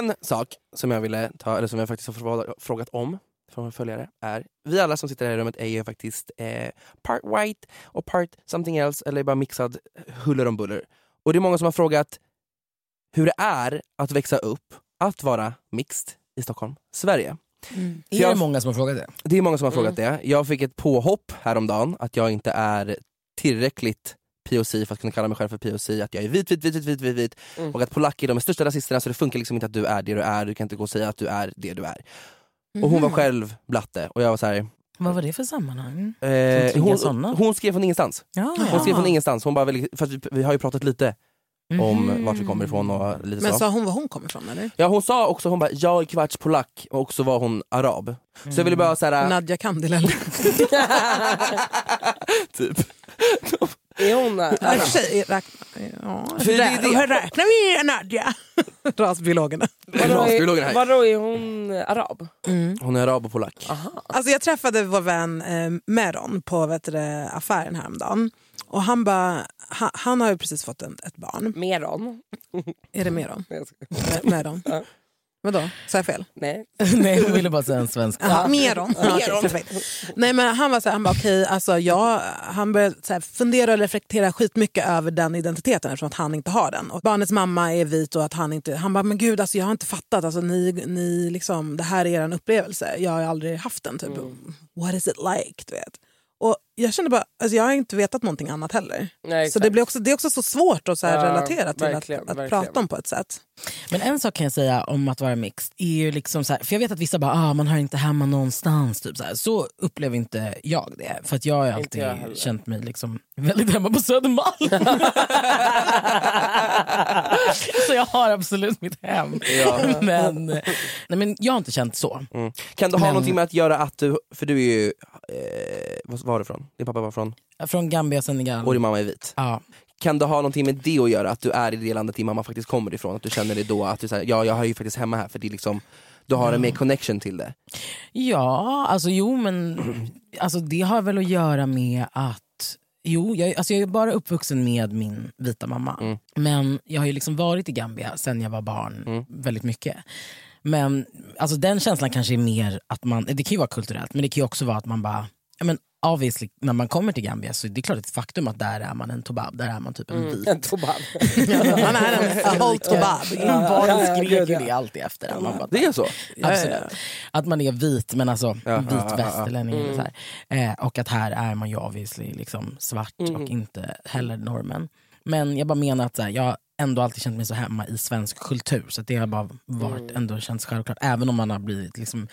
En sak som jag ville ta, eller som jag faktiskt har frågat om från följare är, vi alla som sitter här i rummet är ju faktiskt eh, part white och part something else, eller bara mixad huller om buller. Och det är många som har frågat hur det är att växa upp, att vara mixed i Stockholm, Sverige. Mm. Är det många som har frågat det? Det är många som har frågat Mm. det. Jag fick ett påhopp häromdagen att jag inte är tillräckligt P O C för att kunna kalla mig själv för P O C, att jag är vit, vit, vit, vit, vit, vit, vit. Mm. och att polacker är de största rasisterna, så det funkar liksom inte att du är det du är, du kan inte gå och säga att du är det du är. Mm. Och hon var själv blatte och jag var så här. Vad var det för sammanhang? Eh, hon, hon skrev från ingenstans. Ja. Hon skrev från ingenstans. Hon bara, för att vi, vi har ju pratat lite mm. om vart vi kommer ifrån och lite Men så. sa hon var hon kommer ifrån eller? Ja, hon sa också, hon bara, jag är kvarts polack och så var hon arab. Mm. Så jag ville bara såhär... Nadja Kandil eller? typ. Är hon där? Ja, i och för sig, räkna, ja, För det, det, hur räknar vi Nadja? Rasbiologerna. Vadå är, vadå är hon arab? Mm. Hon är arab och polack. Aha. Alltså jag träffade vår vän eh, Meron på vet du, affären häromdagen. Och han bara, ha, han har ju precis fått en, ett barn. Meron? Är det Meron? Meron. Ja. Vadå? Sa jag fel? Nej. Nej, hon ville bara säga en svensk. Aha, Meron. Ja, okay, perfekt. Nej, men han var så här, han bara okej, okay, alltså jag, han började så här, fundera och reflektera skitmycket över den identiteten eftersom att han inte har den. Och barnets mamma är vit och att han inte, han bara men gud alltså jag har inte fattat, alltså ni, ni liksom, det här är en upplevelse. Jag har aldrig haft den typ. Mm. What is it like, du vet? Och jag kände bara, alltså jag har inte vetat någonting annat heller. Nej, så det blir också, det är också så svårt att så här ja, relatera till att, att verkligen. prata om på ett sätt. Men en sak kan jag säga om att vara mixed är ju liksom så här, för jag vet att vissa bara ah, man hör inte hemma någonstans typ så här. Så upplever inte jag det, för att jag har alltid jag känt mig liksom väldigt hemma på Södermalm. Så jag har absolut mitt hem. Ja. Men nej, men jag har inte känt så. Mm. Kan det ha men, någonting med att göra att du, för du är ju eh, vad var det från? Din pappa var från? Från Gambia, Senegal. Och din mamma är vit. Ja. Kan det ha någonting med det att göra, att du är i det landet din mamma faktiskt kommer ifrån? Att du känner det då, att du säger ja jag har ju faktiskt hemma här, för det är liksom, du har en mer connection till det. Ja, alltså jo men alltså, det har väl att göra med att Jo, jag, alltså jag är bara uppvuxen med min vita mamma. Mm. Men jag har ju liksom varit i Gambia sen jag var barn mm. väldigt mycket. Men alltså den känslan kanske är mer att man, det kan ju vara kulturellt, men det kan ju också vara att man bara, ja men obviously, när man kommer till Gambia så är det klart ett faktum att där är man en tobab, där är man typ en mm, vit. En tobab. Man är en whole tobab. Barnen skriker det alltid efter. Man bara, det är så? Absolut. Ja, ja. Att man är vit, men alltså ja, vit ja, ja, västerlänning. ja. Så här. Eh, och att här är man ju obviously liksom svart mm. och inte heller normen. Men jag bara menar att så här, jag ändå alltid känt mig så hemma i svensk kultur, så att det har bara varit mm. ändå känns självklart, även om man har blivit liksom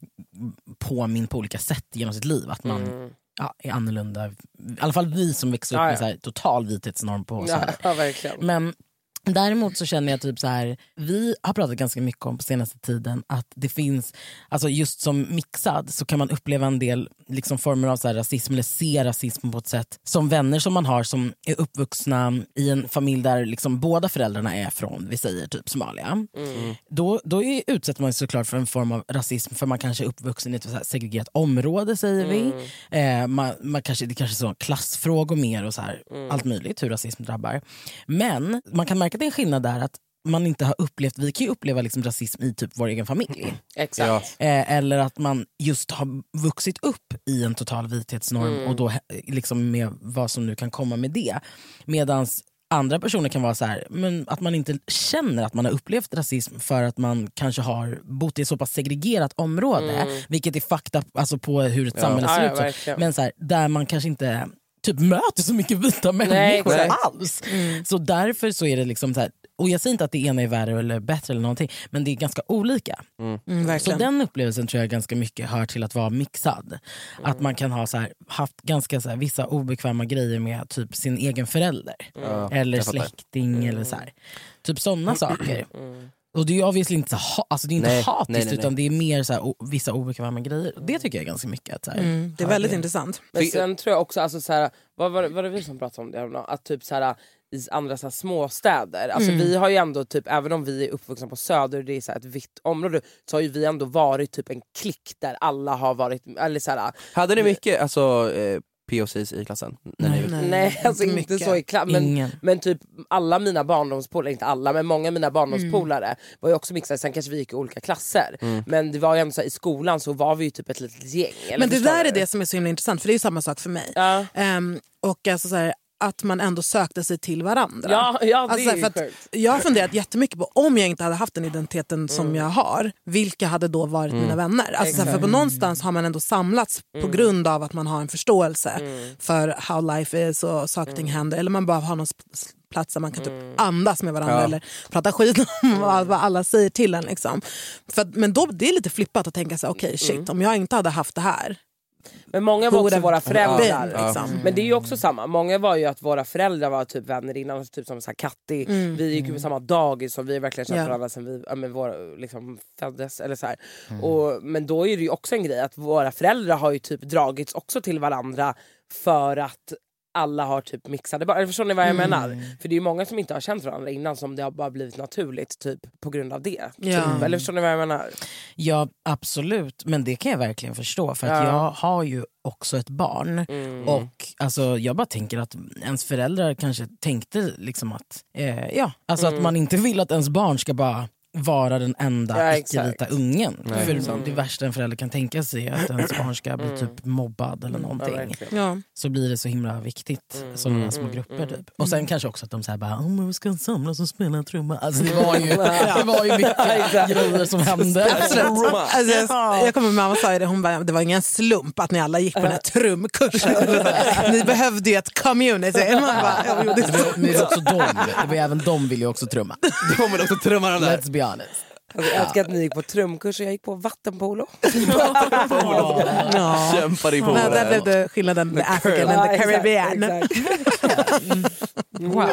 påminn på olika sätt genom sitt liv, att man mm. ja, är annorlunda. I alla fall vi som växer upp ja, ja. med så här, total vithetsnorm på så här. Ja, verkligen. Men däremot så känner jag typ så här, vi har pratat ganska mycket om på senaste tiden att det finns, alltså just som mixad så kan man uppleva en del liksom former av så här rasism, eller se rasism på ett sätt som vänner som man har som är uppvuxna i en familj där liksom båda föräldrarna är från, vi säger typ Somalia. Mm. Då, då är, utsätter man sig såklart för en form av rasism, för man kanske är uppvuxen i ett så här segregerat område, säger mm. vi. Eh, man, man kanske, det kanske är så klassfrågor mer och så här, mm. allt möjligt hur rasism drabbar. Men man kan märka att det är en skillnad där att man inte har upplevt, vi kan ju uppleva liksom rasism i typ vår egen familj. Exakt. Ja. Eh, eller att man just har vuxit upp i en total vithetsnorm mm. och då liksom med vad som nu kan komma med det. Medans andra personer kan vara så här, men att man inte känner att man har upplevt rasism för att man kanske har bott i ett så pass segregerat område, mm. vilket är fakta alltså på hur ett ja. samhälle ser ja, ut. Så. Men så här, där man kanske inte typ möter så mycket vita människor Nej, alls. Mm. Så därför så är det liksom så här, och jag säger inte att det ena är värre eller bättre eller någonting, men det är ganska olika. Mm. Mm, så den upplevelsen tror jag ganska mycket hör till att vara mixad. Mm. Att man kan ha så här, haft ganska så här, vissa obekväma grejer med typ sin egen förälder. Mm. Eller släkting mm. eller så här. Typ sådana saker. Mm. Och det är ju obviously inte, så, alltså det är inte nej, hatiskt nej, nej, nej. utan det är mer så här, o, vissa obekväma grejer. Det tycker jag är ganska mycket. Att, så här, mm, det är väldigt det. intressant. Men sen tror jag också, alltså, så här, vad var, var det vi som pratade om det? Att typ så här, i andra så här, småstäder, alltså mm. vi har ju ändå typ, även om vi är uppvuxna på Söder, det är så här, ett vitt område, så har ju vi ändå varit typ en klick där alla har varit, eller så här, hade ni mycket alltså, eh, P O C's i klassen? Nej, nej, nej, nej alltså inte mycket. Så i klassen. Men, men typ alla mina barndomspolare, inte alla, men många av mina barndomspolare mm. var ju också mixade. Sen kanske vi gick i olika klasser. Mm. Men det var ju ändå så här, i skolan så var vi ju typ ett litet gäng. Men det där är det som är så himla intressant, för det är ju samma sak för mig. Ja. Um, och alltså så här, att man ändå sökte sig till varandra. Ja, ja det alltså, är för att jag har funderat jättemycket på om jag inte hade haft den identiteten mm. som jag har, vilka hade då varit mm. mina vänner. Alltså, för på någonstans har man ändå samlats mm. på grund av att man har en förståelse mm. för how life is och saker och ting mm. händer. Eller man bara har någon plats där man kan typ mm. andas med varandra ja. eller prata skit om mm. vad alla säger till en. Liksom. För att, men då det är lite flippat att tänka sig, okej okay, shit, mm. om jag inte hade haft det här. Men många var också våra föräldrar. Ja. Liksom. Men det är ju också samma. Många var ju att våra föräldrar var typ vänner innan. Typ som så här Katti. Mm. Vi gick ju på samma dagis. Så vi har verkligen känt yeah. varandra sen vi ja, men våra, liksom, föddes. Eller så här. Mm. Och, men då är det ju också en grej att våra föräldrar har ju typ dragits också till varandra. För att alla har typ mixade barn. Eller förstår ni vad jag mm. menar? För det är ju många som inte har känt varandra innan, som det har bara blivit naturligt typ på grund av det. Ja. Typ. Eller förstår ni vad jag menar? Ja, absolut. Men det kan jag verkligen förstå. För att ja. jag har ju också ett barn. Mm. Och alltså, jag bara tänker att ens föräldrar kanske tänkte liksom att eh, ja, alltså mm. att man inte vill att ens barn ska bara vara den enda ja, icke-vita ungen. Nej, för mm. det värsta en förälder kan tänka sig är att ens barn ska bli typ mobbad eller någonting. Ja. Så blir det så himla viktigt mm. sådana mm. små grupper typ. Och sen mm. kanske också att de säger bara, oh, men vi ska samlas och spela en trumma. Alltså det var ju, det var ju mycket grejer som hände. Absolut. Alltså, jag, jag kommer med mamma sa det, hon bara, det var ingen slump att ni alla gick på den här trumkursen. Ni behövde ju ett community. Man bara, ja, jo, det är men det är också de, det var även de vill ju också trumma. De vill också trumma den där. Let's be honest. Alltså, jag älskar att ni gick på trumkurs och jag gick på vattenpolo. Vattenpolo. Ja. Kämpar i polo. Där blev det skillnaden med African and the Caribbean. Wow.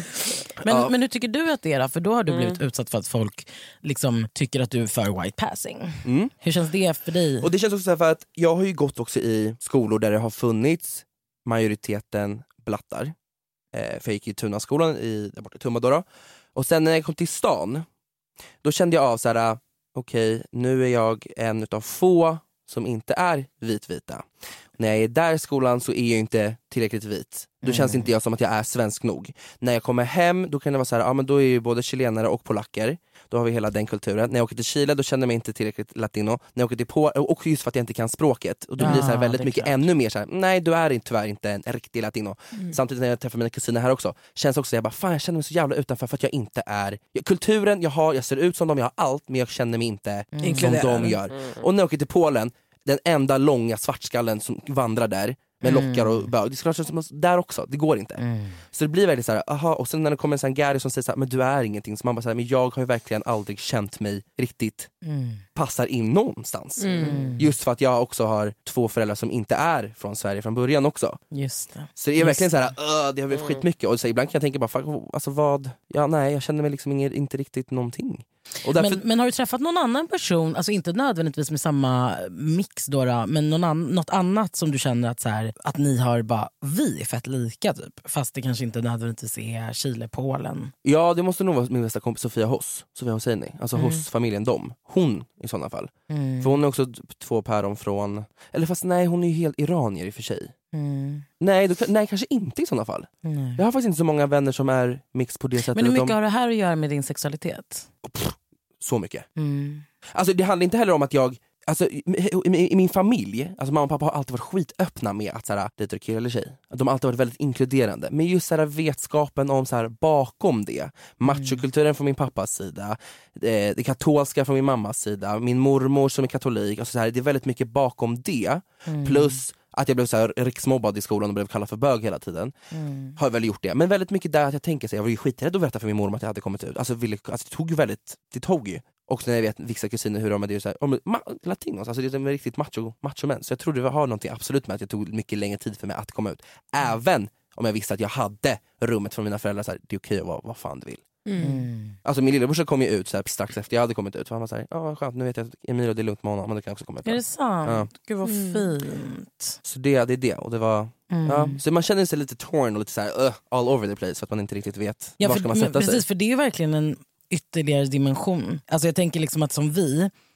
Men, ja. men hur tycker du att det är då? För då har du blivit mm. utsatt för att folk liksom tycker att du är för white passing. Mm. Hur känns det för dig? Och det känns också så här för att jag har ju gått också i skolor där det har funnits majoriteten blattar. Eh, för jag gick i Tunaskolan i, där borta i Tumba då. Och sen när jag kom till stan, då kände jag av så här: okej, okay, nu är jag en utav få som inte är vitvita. När jag är där i skolan så är jag inte tillräckligt vit. Då mm. känns inte jag som att jag är svensk nog. När jag kommer hem, då kan det vara så här, ja men då är ju både chilenare och polacker. Då har vi hela den kulturen. När jag åker till Chile, då känner jag mig inte tillräckligt latino. När jag åker till Polen, och just för att jag inte kan språket. Och då blir det så här väldigt mycket klart. Ännu mer så här, nej du är tyvärr inte en riktig latino. Mm. Samtidigt när jag träffar mina kusiner här också, känns också jag bara, fan jag känner mig så jävla utanför för att jag inte är jag, kulturen, jag har, jag ser ut som dem, jag har allt, men jag känner mig inte mm. som de gör. Mm. Och när jag åker till Polen, den enda långa svartskallen som vandrar där med mm. lockar och bög, det ska vara där också, det går inte. Mm. Så det blir väldigt så här, aha, och sen när det kommer en sån Gary som säger så här, men du är ingenting, så man bara så här, men jag har ju verkligen aldrig känt mig riktigt mm. passar in någonstans. Mm. Just för att jag också har två föräldrar som inte är från Sverige från början också. Just det. Så det är Just verkligen så här, öh, det har varit skitmycket. Och så ibland kan jag tänka bara, fuck, alltså vad, ja nej, jag känner mig liksom inte, inte riktigt någonting. Och därför... men, men har du träffat någon annan person, alltså inte nödvändigtvis med samma mix då, då men någon an, något annat som du känner att, så här, att ni har bara, vi är fett lika typ, fast det kanske inte nödvändigtvis är Chile, Polen? Ja, det måste nog vara min bästa kompis Sofia Hoss, Sofia Hosseini, alltså mm. Hoss-familjen, dem. Hon i sådana fall. Mm. För hon är också två päron från, eller fast nej, hon är ju helt iranier i och för sig. Mm. Nej, då, nej, kanske inte i sådana fall. Nej. Jag har faktiskt inte så många vänner som är mix på det sättet. Men hur mycket de... har det här att göra med din sexualitet? Pff, så mycket. Mm. Alltså det handlar inte heller om att jag, alltså i, i, i min familj, alltså mamma och pappa har alltid varit skitöppna med att såhär, dejtar kille eller tjej. De har alltid varit väldigt inkluderande. Men just såhär vetskapen om såhär bakom det, machokulturen mm. från min pappas sida, det, det katolska från min mammas sida, min mormor som är katolik, alltså såhär, det är väldigt mycket bakom det. Mm. Plus att jag blev så här riksmobbad i skolan och blev kallad för bög hela tiden. Mm. Har väl gjort det. Men väldigt mycket där att jag tänker sig, jag var ju skiträdd att berätta för min mormor att jag hade kommit ut. Alltså, ville, alltså det tog ju väldigt, det tog ju. Och när jag vet vissa kusiner hur de är, det är så här, om, ma, latinos, alltså det är riktigt macho, macho män. Så jag tror det har någonting absolut med att det tog mycket längre tid för mig att komma ut. Även om jag visste att jag hade rummet från mina föräldrar, så här, det är okej att vara vad fan du vill. Mm. Alltså min lillebrorsa kom ju ut så här, strax efter jag hade kommit ut. Så han var såhär, ja skönt, nu vet jag att Emilio, det är lugnt med honom, men det kan också komma ut. Är det sant? Ja. Gud vad mm. fint. Så det, det är det, och det var mm. ja, så man känner sig lite torn och lite såhär uh, all over the place, för att man inte riktigt vet ja, var för, ska man sätta men, sig. Precis, för det är ju verkligen en ytterligare dimension. Alltså jag tänker liksom att som vi,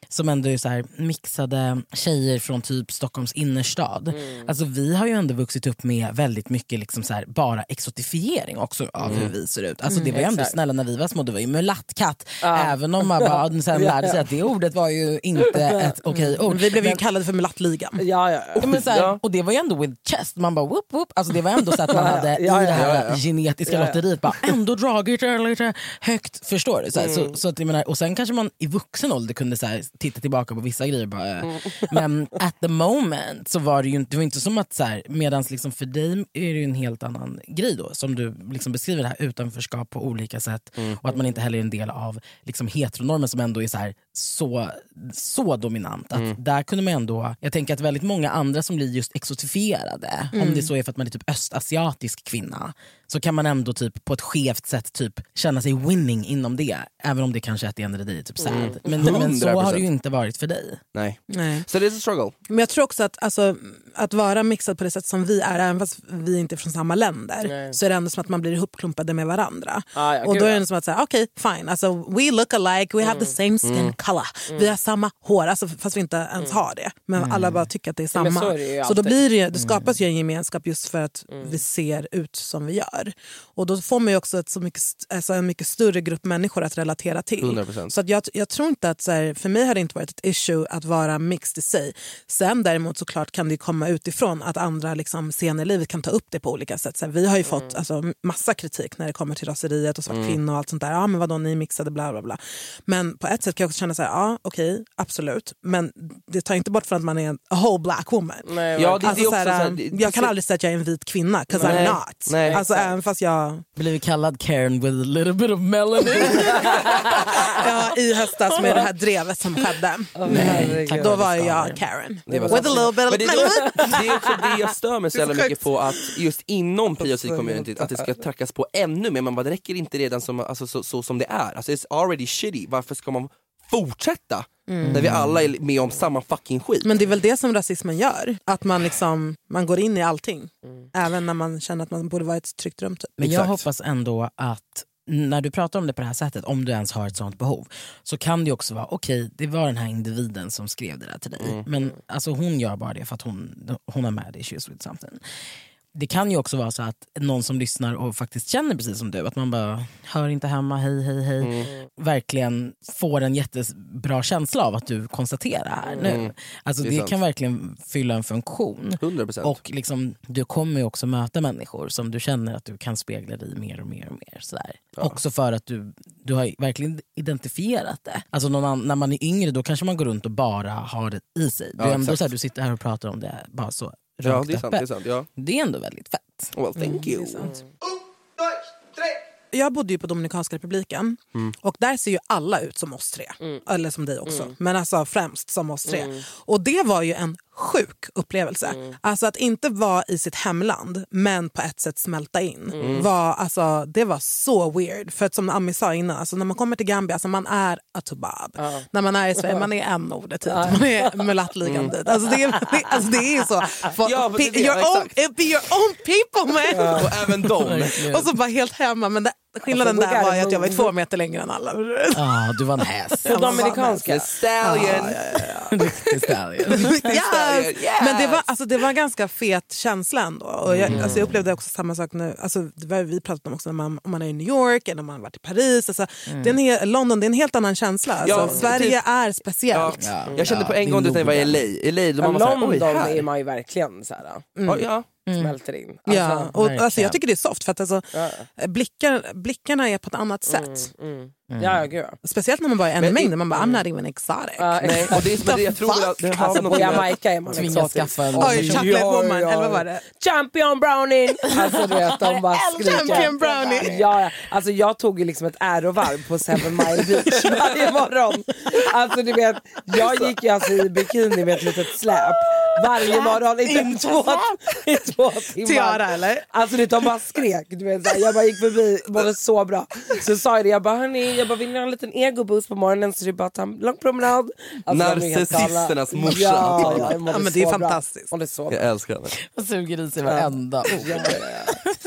som ändå är så här mixade tjejer från typ Stockholms innerstad. Mm. Alltså vi har ju ändå vuxit upp med väldigt mycket liksom så här, bara exotifiering också av mm. hur vi ser ut. Alltså det var ju ändå snälla när vi var små, det var ju mulattkatt. Ah. Även om man bara sen lärde sig att det ordet var ju inte ett okej ord. Vi blev ju kallade för mulattligan. Ja, ja, ja. Men så här, ja. Och det var ju ändå with chest. Man bara whoop whoop. Alltså det var ändå så att man hade ja, ja, i det här ja, ja. genetiska ja, ja. lotteriet bara ändå dragit lite högt. Förstår du? Så, här, mm. så, så att jag menar, och sen kanske man i vuxen ålder kunde så här, titta tillbaka på vissa grejer bara, mm. men at the moment så var det ju inte, det var inte som att så här, medans liksom för dig är det ju en helt annan grej då, som du liksom beskriver det här utanförskap på olika sätt mm. och att man inte heller är en del av liksom heteronormen som ändå är så här så, så dominant att mm. där kunde man ändå, jag tänker att väldigt många andra som blir just exotifierade mm. om det så är för att man är typ östasiatisk kvinna, så kan man ändå typ på ett skevt sätt typ känna sig winning inom det, även om det kanske är att det ändrar dig typ sad. Mm. Men, men så har det ju inte varit för dig. Nej. Nej. Så det är en struggle. Men jag tror också att alltså, att vara mixad på det sätt som vi är, även fast vi inte är från samma länder, Nej. så är det ändå som att man blir ihopklumpade med varandra. Ah, ja, och då är det som att säga, okej, okay, fine, alltså, we look alike, we mm. have the same skin mm. color, mm. vi har samma hår, alltså, fast vi inte ens mm. har det. Men mm. alla bara tycker att det är samma. Så, är det så då blir det, det skapas ju en gemenskap just för att mm. vi ser ut som vi gör. Och då får man ju också ett så mycket, alltså en mycket större grupp människor att relatera till. hundra procent. Så att jag, jag tror inte att så här, för mig har det inte varit ett issue att vara mixed i sig. Sen däremot såklart kan det komma utifrån att andra liksom, senare i livet kan ta upp det på olika sätt. Så här, vi har ju mm. fått alltså, massa kritik när det kommer till raseriet och svart mm. kvinnor och allt sånt där. Ja men vadå, ni mixade bla bla bla. Men på ett sätt kan jag också känna så här, ja okej, okay, absolut. Men det tar inte bort från att man är en a whole black woman. Nej, ja, det, alltså, det är så här, också, så här, det, jag kan aldrig säga att jag är en vit kvinna, because I'm not. Nej, alltså även fast jag blev kallad Karen with a little bit of melanin. Ja, i höstas med det här drevet som skedde. Oh, nej, då var jag Karen. Det var with a little bit of det, melanin. Det är också det jag stör mig så jävla mycket på, att just inom P O C-community att det ska trackas på ännu mer. Man bara, det räcker inte redan som, alltså, så, så som det är. Alltså it's already shitty. Varför ska man fortsätta? Mm. När vi alla är med om samma fucking skit. Men det är väl det som rasismen gör. Att man liksom, man går in i allting. Mm. Även när man känner att man borde vara ett tryggt rum typ. Men jag Exakt. hoppas ändå att när du pratar om det på det här sättet, om du ens har ett sånt behov, så kan det också vara, okej, okay, det var den här individen som skrev det där till dig. Mm. Men alltså, hon gör bara det för att hon, hon har med issues with something. Det kan ju också vara så att någon som lyssnar och faktiskt känner precis som du, att man bara hör inte hemma, hej hej hej, mm. verkligen får en jättebra känsla av att du konstaterar här nu. Mm. Alltså det, det kan verkligen fylla en funktion. hundra procent. Och liksom, du kommer ju också möta människor som du känner att du kan spegla dig mer och mer och mer. Sådär. Ja. Också för att du, du har verkligen identifierat det. Alltså någon, när man är yngre, då kanske man går runt och bara har det i sig. Du, ja, ändå, så här, du sitter här och pratar om det bara så. Ja, det är sant, det är sant, ja. Det är ändå väldigt fett. Well, thank you. Mm, jag bodde ju på Dominikanska republiken mm. och där ser ju alla ut som oss tre. Mm. Eller som dig också. Mm. Men alltså främst som oss tre. Mm. Och det var ju en sjuk upplevelse. Mm. Alltså att inte vara i sitt hemland men på ett sätt smälta in. Mm. Var, alltså, det var så weird. För att som Ami sa innan, alltså, när man kommer till Gambia, alltså, man är a tobab. Uh. När man är i Sverige, man är en ordet typ. Uh. Man är mulattligan dit. Alltså det, det, alltså det är så. For, ja, pe- det, your, own, it be your own people man. Uh. Och även dem. Och så bara helt hemma. Men det, skillnaden alltså, där var ju att jag var två meter längre än alla. Ja, du var en häst. På dominikanska. Stallion. Ja, ja, ja, ja. Stallion. Ja. Yes. Men det var, alltså, det var en ganska fet känsla ändå. Och jag, mm. alltså, jag upplevde också samma sak nu. Alltså, det var vi pratade om också när man, om man är i New York eller om man har varit i Paris. Alltså, mm. det är en hel, London, det är en helt annan känsla. Alltså, ja, Sverige typ, är speciellt. Ja. Ja. Jag kände på en gång när jag var i L A. L A ja, London är man ju verkligen så här. Mm. Ja. Mm. Smälter in. Alltså, ja, och, alltså, jag tycker det är soft för att alltså, ja. blickar, blickarna är på ett annat sätt. Mm, mm. Mm. Ja, gud. Speciellt när man bara är en mängd, man bara, I'm not even exotic. Uh, nej, och det är som det jag tror att det har alltså, något på Jamaica är man exotisk. Oj, chocolate woman, eller vad var det? Champion brownie! Alltså du vet, de bara skriker. Champion brownie! Ja, alltså jag tog ju liksom ett ärovarv på Seven Mile Beach varje morgon. Alltså du vet, jag gick ju alltså i bikini med ett litet släp varje morgon i två, i två timmar. Tiara, eller? Alltså det, de bara skrek, du vet, så jag bara gick förbi, mådde så bra. Så sa jag det, jag bara, hörni, jag bara, vill ni ha en liten egoboost på morgonen så det bara ta en lång promenad. Alltså, narcissisternas morsa. Ja, ja, ja, men det är fantastiskt. Och det är så jag älskar det. Jag suger i sig varenda ord. Ja, ja, ja.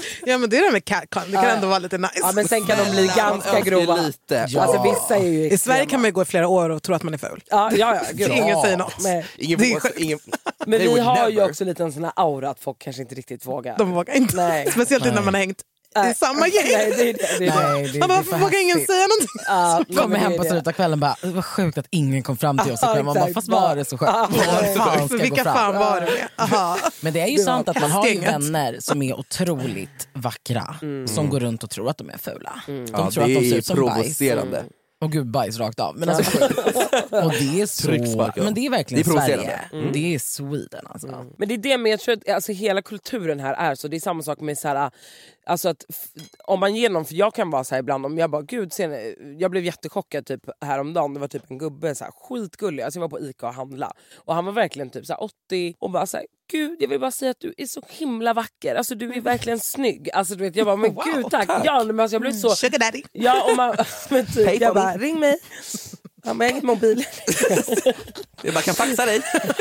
Ja men det är det med catcall, det kan Ja. ändå vara lite nice. Ja, men sen kan de bli ganska grova. Lite. Ja. Alltså vissa är ju I Sverige kan man ju gå i flera år och tro att man är ful. Ja, ja, ja, gud. Ingen säger något. Men, Ingen, Det är alltså, ingen, men they vi would har ju never. också lite en sån här aura att folk kanske inte riktigt vågar. De vågar inte. Nej. Speciellt inte när man har hängt i samma gäng. Nej, det är det. det, är det. Nej, det, Man bara, det är varför för vågar ingen häftigt. säga någonting? Ja, Kommer men hem det på är det. slutet av kvällen bara, det var sjukt att ingen kom fram till oss. Och Ja, man bara, exakt. fast var det så skönt? Ja, Var fan ska Vilka gå fram? fan var det med? Aha. Men det är ju Det sant var att man har ju gänget. vänner som är otroligt vackra. Som går runt och tror att de är fula. De Ja, tror att det de ser är ut som bajs. provocerande. Och gud, bajs rakt av. Men, alltså, och det är så, Trycksparkar. men det är verkligen Det är provocerande. Sverige. Det är Sweden alltså. Men det är det med, jag tror att alltså, hela kulturen här är så. Det är samma sak med så här, alltså att f- om man genom, för jag kan vara så här ibland, om jag bara gud, sen, jag blev jättechockad typ häromdagen. Det var typ en gubbe så här, skitgullig, alltså jag var på Ica och handla och han var verkligen typ så här, åttio och bara så här, gud jag vill bara säga att du är så himla vacker, alltså du är verkligen snygg. Alltså du vet, jag bara men Wow, gud tack, tack. ja men alltså, jag blev så Sugar daddy. ja, och man, men typ, Hej, jag Polly. bara ring mig. Han bara, jag har inget mobil. Jag bara kan faxa dig.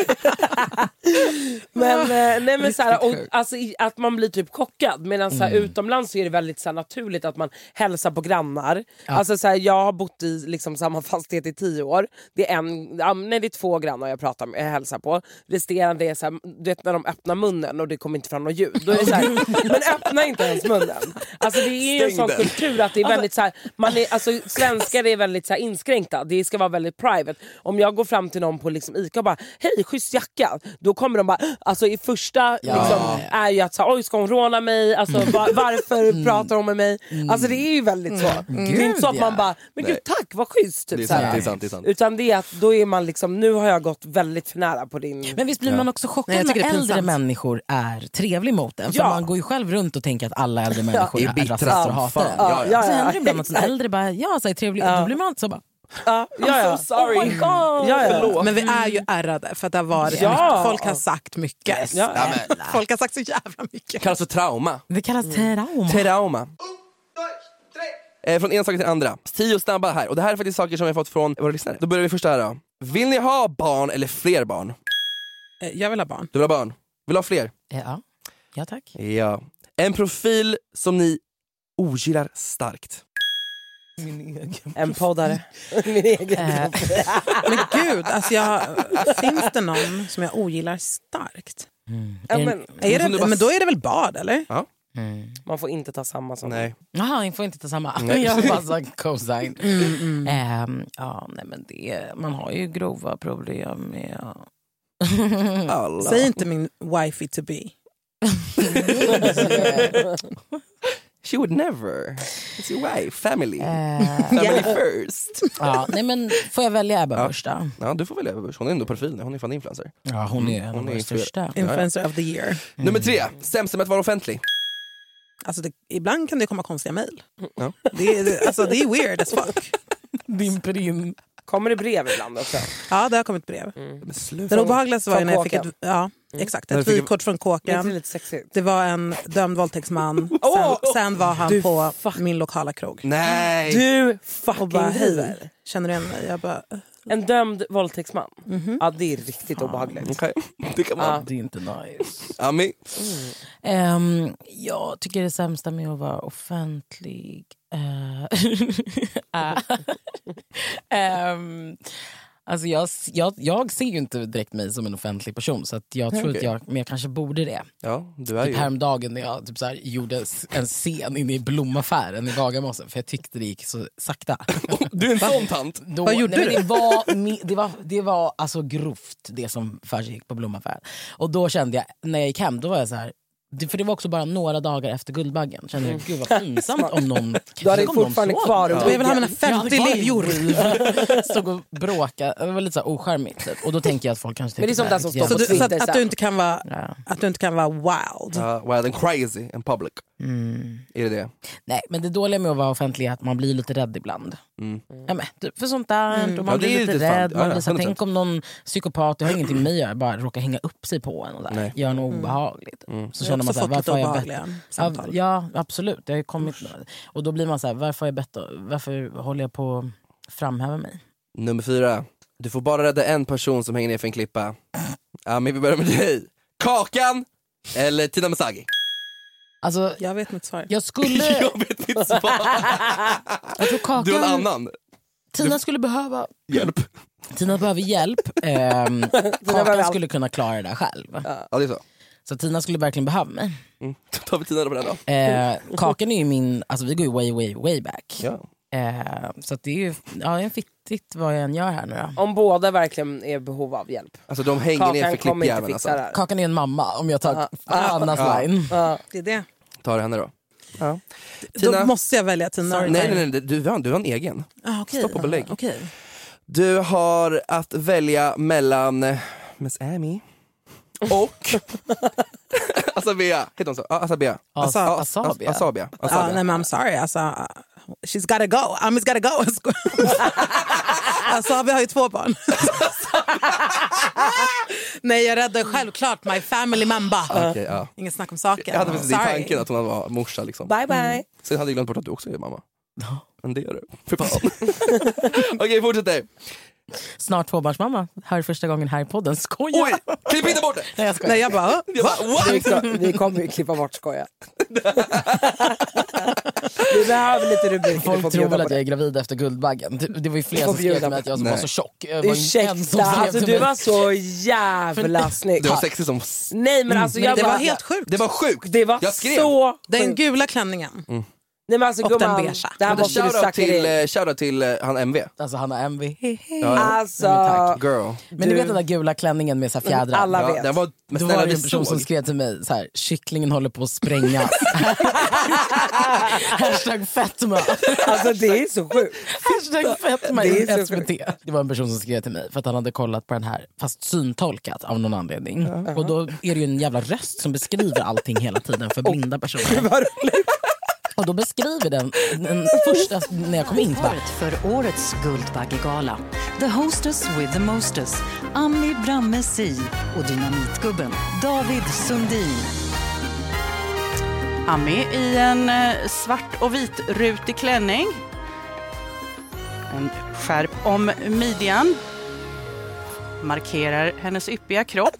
Men, eh, nej, men så här, och, alltså, i- att man blir typ chockad. Medan så här, utomlands så är det väldigt så här, naturligt att man hälsar på grannar. Alltså, så här, jag har bott i liksom, samma fastighet i tio år. Det är, en, ja, nej, det är två grannar jag pratar med, jag hälsar på. Resterande är så här, du vet när de öppnar munnen och det kommer inte fram något ljud. Då är det så här, men öppna inte ens munnen. Alltså, det är ju en Stäng sån den. kultur att det är väldigt så här, man är, alltså, svenskar är väldigt så här, inskränkta. Det ska vara väldigt private. Om jag går fram till någon på liksom, Ica och bara hej, schysst jacka. Då kommer de bara, alltså i första Ja. liksom, är ju att så, oj ska hon råna mig, alltså, var, varför pratar hon med mig, alltså det är ju väldigt så. Det är inte så att man bara, men gud tack vad schysst typ, Det är så här. sant, det är sant, det är sant. Utan det är att då är man liksom, nu har jag gått väldigt för nära på din. Men visst blir man också chockad Nej, jag när tycker det är äldre pinsamt. människor är trevlig mot en. För Ja. man går ju själv runt och tänker att alla äldre människor Är är bittra rasister och som hatar fan. en. Ja, ja. Ja, Så ja, händer det ibland att en exakt. äldre bara, ja, så är trevlig. Ja. Då blir man alltid så bara, Ja, ja, ja. so sorry. Oh my God. Ja, ja. Men vi är ju ärrade för att det har varit Ja. mycket. Folk har sagt mycket. Ja. Ja, men, Folk har sagt så jävla mycket. kallas för trauma. det kallas trauma. Trauma. Eh, från en sak till andra. Tio snabba här. Och det här är faktiskt saker som vi har fått från våra lyssnare. Då börjar vi första här då. Vill ni ha barn eller fler barn? Eh, Jag vill ha barn. Du vill ha barn? Vill du ha fler? Ja, ja tack. Ja. En profil som ni ogillar starkt. En poddare. Min egen. Eh, Men gud, alltså jag, finns det någon som jag ogillar starkt? Ja, men, Är som du det, bara- men då är det väl bad eller? Ja. man får inte ta samma som Nej. Jaha, ni får inte ta samma. Nej. Jag har bara sagt cosign. Ehm, ja, nej, men det, man har ju grova problem med... Alla. Säg inte min wifey to be. She would never. It's your wife. Family. Eh, Family first. ja, nej, men får jag välja Ebba Ja. första? Ja, du får välja. Hon är ändå profil. Hon är fan influencer. Ja, hon är en Hon av är våra influ- största. Influencer of the year. Nummer tre. Sämsta med att vara offentlig. Alltså det, ibland kan det komma konstiga mejl. Ja. Det, är- det, alltså det är weird as fuck. Din prim. kommer det brev ibland också. Ja, det har kommit brev. Men sluta. Den obehagligaste var ju från när jag fick kåken. ett, ja, exakt, När ett du fick- vykort från Det är kåken. lite sexigt. Det var en dömd våldtäktsman. Sen, Åh! sen var han Du på fuck- min lokala krog. Nej. Du Och fucking bara, hej, driver. känner du igen mig? Jag bara, "Uh." En dömd våldtäktsman. Ja, det är riktigt obehagligt. Okej. Det kan Ja. man. Det är inte nice. Ami. Um, jag tycker det sämsta med att vara offentlig... Uh, um, alltså jag, jag, jag ser ju inte direkt mig som en offentlig person, så att jag tror Okej. att jag, men jag kanske borde det. Ja, du är Typ ju. häromdagen när jag typ så här, gjorde en scen inne i blomaffären i Bagarmossen, för jag tyckte det gick så sakta. Du är en sån tant. Då, Vad gjorde nej, men du? Det var, mi- det var, det var alltså grovt det som försiggick på blomaffären. Och då kände jag, när jag gick hem, då var jag så här. Det, för det var också bara några dagar efter Guldbaggen. Kände jag, gud vad pinsamt om någon... Du hade om någon fortfarande såg kvar mig. och jag vill ha mina Jag hade femtio kvar liljor. liv. Stod och bråkade. Det var lite så här ocharmigt. Typ. Och då tänker jag att folk kanske Men det är tycker sånt där som riktigt står Så, på du, så Twitter att, att, sen. du inte kan vara, Ja. att du inte kan vara wild. Uh, wild and crazy in public. Mm. Är det det? Nej, men det dåliga med att vara offentlig är att man blir lite rädd ibland. Mm. Ja, men, typ, för sånt där. Och man Ja, det blir är lite lite fan- rädd. ja, Man ja, blir så här, hundra procent. tänk om någon psykopat, det har ingenting med mig att göra, bara råkar hänga upp sig på en och där. Nej. Gör något obehagligt. Så Jag har känner man också så här, fått varför lite har jag bett? obehagliga Ja, samtal. ja, absolut. Det har ju kommit. Och då blir man så här, varför har jag bett? Varför håller jag på att framhäva mig? Nummer fyra. Du får bara rädda en person som hänger ner för en klippa. Ja, men vi börjar med dig. Kakan eller Tina Mizrahi? Alltså, Jag vet mitt svar. Jag skulle... jag vet mitt svar. jag tror Kakan... Du har en annan. Tina skulle behöva... Hjälp. Tina behöver hjälp. Ehm, Kakan skulle kunna klara det där själv. Ja, det är så. Så Tina skulle verkligen behöva mig. Mm. Då tar vi Tina på den då. Eh, Kakan är ju min... Alltså vi går ju way, way, way back. Ja. Eh, så att det är ju ja, en fittigt vad jag än gör här nu då. Om båda verkligen är behov av hjälp. Alltså de hänger Kakan ner för kommer inte klippjäveln fixa alltså. det. Kakan är en mamma om jag tar Ah, Annas ah, line. Ja. Det är det. Ta henne då. Ja. Tina, då måste jag välja Tina. Nej, nej, nej, du, du, har, du har en egen. Ah, okay. Stopp och belägg. Ah, okay. Du har att välja mellan eh, Miss Amy och Asabea. Heter hon så? Ah, Asabea. Asa, As- Asabea. As- Asabea. Ah, Asabea. nej, men I'm sorry. Alltså, uh, she's gotta go. Ami's gotta go. Alltså, vi har ju två barn. Nej, jag räddar självklart my family member. Okay, ja. Ingen snack om saken. Jag hade precis i tanken att hon var morsa liksom. Bye bye. Mm. Sen hade jag glömt bort att du också är mamma. Men det gör du. För fan. Okej, fortsätt. Snart tvåbarnsmamma. Här första gången här i podden. Skoja! Oj, klipp inte bort det! Nej, jag skojar. Nej, jag bara, jag bara what? Vi, ska, vi kommer ju klippa bort skoja. Vi behöver lite rubriker. Folk tror väl att jag är gravid efter Guldbaggen. Det, det var ju fler som skrev till mig att jag var så tjock. Jag var Ursäkta, alltså du var så jävla snygg. Du var sexig som... Nej men alltså jag det bara, var helt sjukt. Det var sjukt. Det var jag skrev. så Den gula klänningen. Mm. Nej, men alltså, och gumman, den beige. det här Men måste du shoutout snacka till, in. eh, shoutout till eh, han M V. Alltså han har M V. Ja, ja. Alltså, Girl. Men du vet den där gula klänningen med så här fjädrar. alla Ja, vet. den var, men Då snälla, var det det en person såg. som skrev till mig så här: kycklingen håller på att sprängas. Hashtag fetma. Alltså det är så sjukt. Hashtag fetma Det i är så S V T. Det var en person som skrev till mig för att han hade kollat på den här, fast syntolkat av någon anledning. Och då är det ju en jävla röst som beskriver allting hela tiden för blinda personer. Vad roligt. Och då beskriver den, den första när jag kom in. Bara, För årets Guldbaggegala. The hostess with the mostess. Ami Brammesi och dynamitgubben David Sundin. Ami i en eh, svart och vit rutig klänning. En skärp om midjan. Markerar hennes yppiga kropp.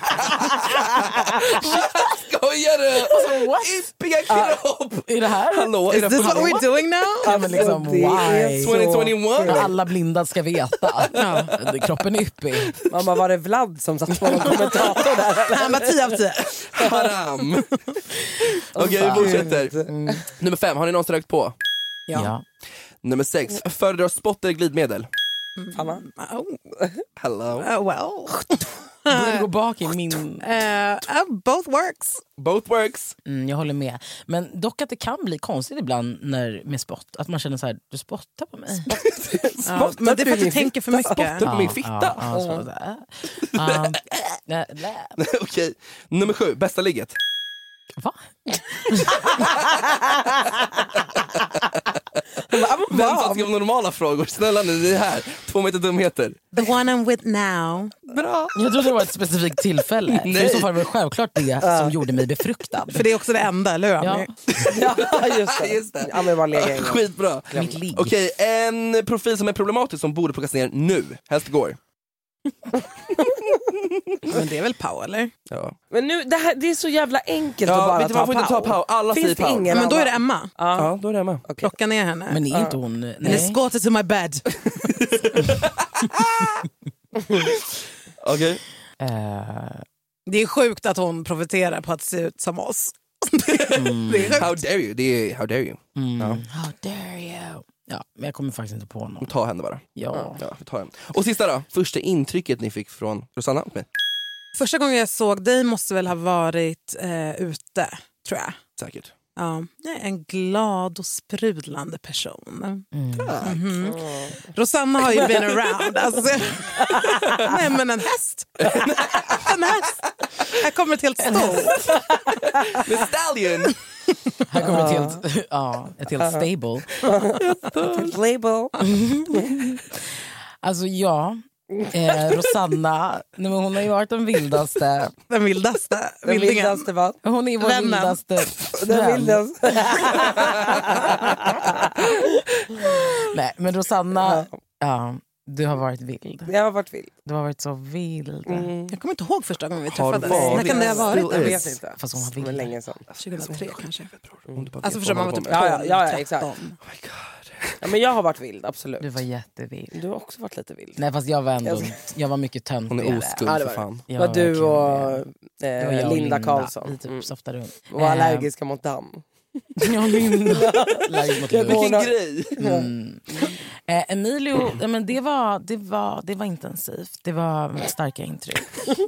Skojar du? Alltså, what? Yppiga kropp! Är det här? Hallå, Is this what we're doing now? Ja, men liksom, Alltså, det är why? så- tjugohundratjugoett. Alla blinda ska veta. Ja. Kroppen är yppig. Mamma, var det Vlad som satt på någon kommentator där? Han var tio av tio. Haram. Okej, vi fortsätter. Nummer fem, har ni någonsin rökt på? Ja. Ja. Nummer sex, föredrar spott eller glidmedel? Fanna. Oh. Hello. Uh, well. Borde gå bak i min... Uh, uh, both works. Both works. Mm, jag håller med. Men dock att det kan bli konstigt ibland när, med spott. Att man känner så här, du spottar på mig. Ja, men det är för att du tänker för mycket. Spottar på min fitta. Ja, ja, så där. Um, nä, nä. Okej, nummer sju, bästa ligget. Va? Vem som skrev normala frågor? Snälla nu, det är här. Två meter dumheter. The one I'm with now. Bra. Jag trodde det var ett specifikt tillfälle. Nej. För i så fall var det självklart det som gjorde mig befruktad. För det är också det enda, eller hur? Ja. Ja, just det. Just det. Ja, men bara lägga en gång. Skitbra. Mitt ligg. Okej, en profil som är problematisk som borde plockas ner nu. Helst går. Men det är väl Pau, eller? Ja. Men nu, det, här, det är så jävla enkelt Ja, att bara vet du, ta man får inte ta Pau. Alla Finns säger det Pau. ingen Men då är det annan? Emma. Ja, då är det Emma. Plocka ner henne. Men är inte hon... And Nej. escort her to my bed. Okej. Eh, Det är sjukt att hon profiterar på att se ut som oss. mm, Det är sjukt. How dare you? Det är how dare you. mm. Ja. How dare you? Ja, men jag kommer faktiskt inte på någon. Ta henne bara. Ja. Ja, vi tar henne. Och sista då. Första intrycket ni fick från Rosanna och mig. Första gången jag såg dig måste väl ha varit eh, ute, tror jag. Säkert. Ja, jag är en glad och sprudlande person. Mm. Mhm. Rosanna har ju been around. Alltså, nej, men en häst. En häst. Här kommer ett helt stå. The Stallion! Här kommer ett helt, ja, ett helt stable. Label. Alltså ja, eh, Rosanna, nej, men hon har ju varit den vildaste. Den vildaste. Den Vildingen. vildaste vad? Hon är vår Vännen. vildaste Den vän. vildaste. Nej, men Rosanna, ja, Du har varit vild. Jag har varit vild. Du har varit så vild. Mm. Jag kommer inte ihåg första gången vi Har träffades. varit. När kan det ha varit? Jag vet inte. Fast hon har Det var vild. länge sedan. tjugohundratre kanske. Om du bara Alltså vet förstår vad man var man typ Ja, ja, ja, ja, tolv, exakt. tretton. Oh my god. Ja, men jag har varit vild, absolut. Du var jättevild. Du har också varit lite vild. Nej fast jag var ändå, Jag- jag var mycket töntigare. Hon är oskuld Ja, det för var fan. Det Jag var du verkligen och det. eh, Det var jag och Linda Karlsson. Vi typ Mm. softade runt. Och var Eh, allergiska mot damm. Ja, Linda. Allergisk mot Jag luft. går- grej! Mm. Eh, Emilio, ja, men det, var, det, var, det var intensivt. Det var starka intryck.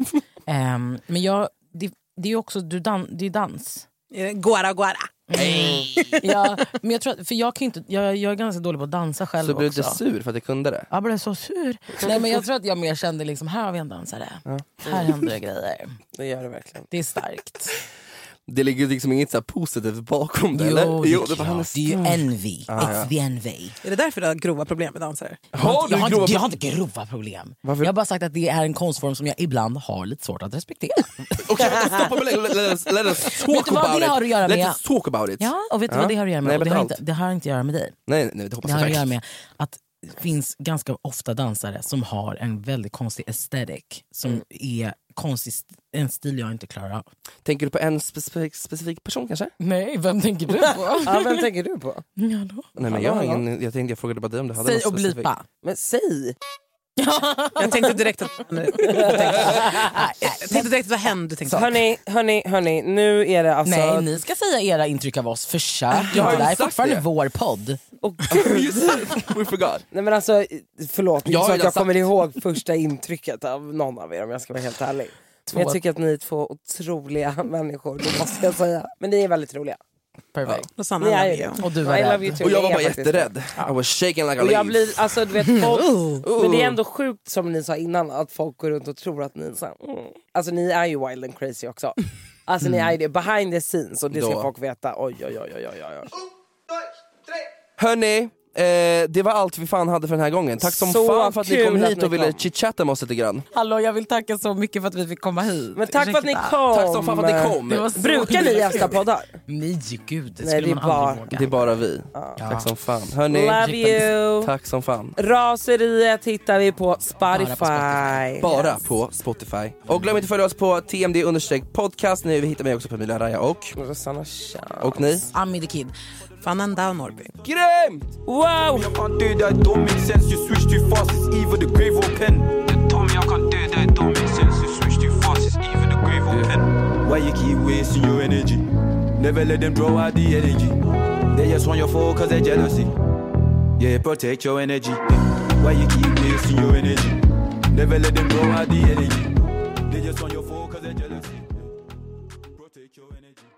Ehm, men jag, det, det är ju också, du dan, det är dans. Eh, Guara, guara. Mm. Ja, men jag, tror, att- för jag, kan ju inte, jag, jag är ganska dålig på att dansa själv Så blev du också. inte sur för att jag kunde det? Jag blev så sur. Nej, men jag tror att jag mer kände liksom, här har vi en dansare. Här händer det grejer. Det gör det verkligen. Det är starkt. Det ligger liksom inget så här positivt bakom det, Jo, eller? det, Jo, det, var hennes... det är ju envy. Ah, It's ja. the envy. Är det därför du har grova problem med dansare? Har jag, du har grova inte, jag har inte grova problem. Varför? Jag har bara sagt att det är en konstform som jag ibland har lite svårt att respektera. Okej, vänta, stoppa mig. Let, let, us, let us talk Vet du vad about det it. har att göra Let med? us talk about it. Ja, och vet du Ja. vad det har att göra med? Nej, Och det, berätta har allt. inte, det har inte att göra med dig. Nej, nej, det hoppas Det har jag att göra verkligen. med att det finns ganska ofta dansare som har en väldigt konstig aesthetic som Mm. är konstig, en stil jag inte klarar av. Tänker du på en specifik, specifik person kanske? Nej, vem tänker du på? Ja, vem tänker du på? Ja, då. Nej, men jag, har ingen, jag tänkte jag frågade bara dig om du hade Säg något och specifikt. blipa. Men säg! Jag tänkte direkt att... Jag tänkte, jag tänkte direkt att vad hände. Tänkte jag. Hörni, hörni, hörni, nu är det alltså... Nej, ni ska säga era intryck av oss. Försök. Jag har Ja, det här är sagt fortfarande det. vår podd. Och Just det, we forgot. Nej men alltså, förlåt, Jag har så att redan jag kommer sagt. ihåg första intrycket av någon av er om jag ska vara helt ärlig. Men jag tycker att ni är två otroliga människor, det måste jag säga. Men ni är väldigt roliga. Perfekt. Och Sanna Ni är love ju you. det. Och du var I love rädd. you too. Och jag var Ni är bara faktiskt jätterädd. I was shaking like a Och jag leaf. blir, alltså du vet folk, Oh. men det är ändå sjukt som ni sa innan att folk går runt och tror att ni är så här, mm. Alltså ni är ju wild and crazy också. Alltså ni är ju det, behind the scenes, och det ska Då. folk veta. Oj oj oj oj oj oj. Hörni, eh, det var allt vi fan hade för den här gången. Tack som Så fan för att ni kul kom att hit ni och ville kom. chitchatta med oss lite grann. Hallå, jag vill tacka så mycket för att vi fick komma hit. Men tack för att ni Ursäkta. kom. Tack som fan för att ni kom. Det var så Brukar ni himla gästa trevligt. poddar? Nej gud, det Nej, skulle det är man bara- aldrig våga. Det är bara vi. Tack som fan. Hörni, Love you. tack som fan. Raseriet hittar vi på Spotify. Spotify. Bara på Spotify. Och glöm inte att följa oss på T M D understreck podcast. Nu hittar vi också på Emilia Raja och... Rosanna Chan. Och ni? Ami the Kid. Fananda Norby. Grymt! Wow! I can't do that, don't make sense. You switch too fast, it's either the grave or pen. You told me I can't do that, don't make sense. You switch too fast, it's either the grave or pen. Why you keep wasting your energy? Never let them draw out the energy. They just want your fall cause they're jealousy. Yeah, protect your energy. Why you keep wasting your energy? Never let them draw out the energy. They just want your fall cause they're jealousy. Protect your energy.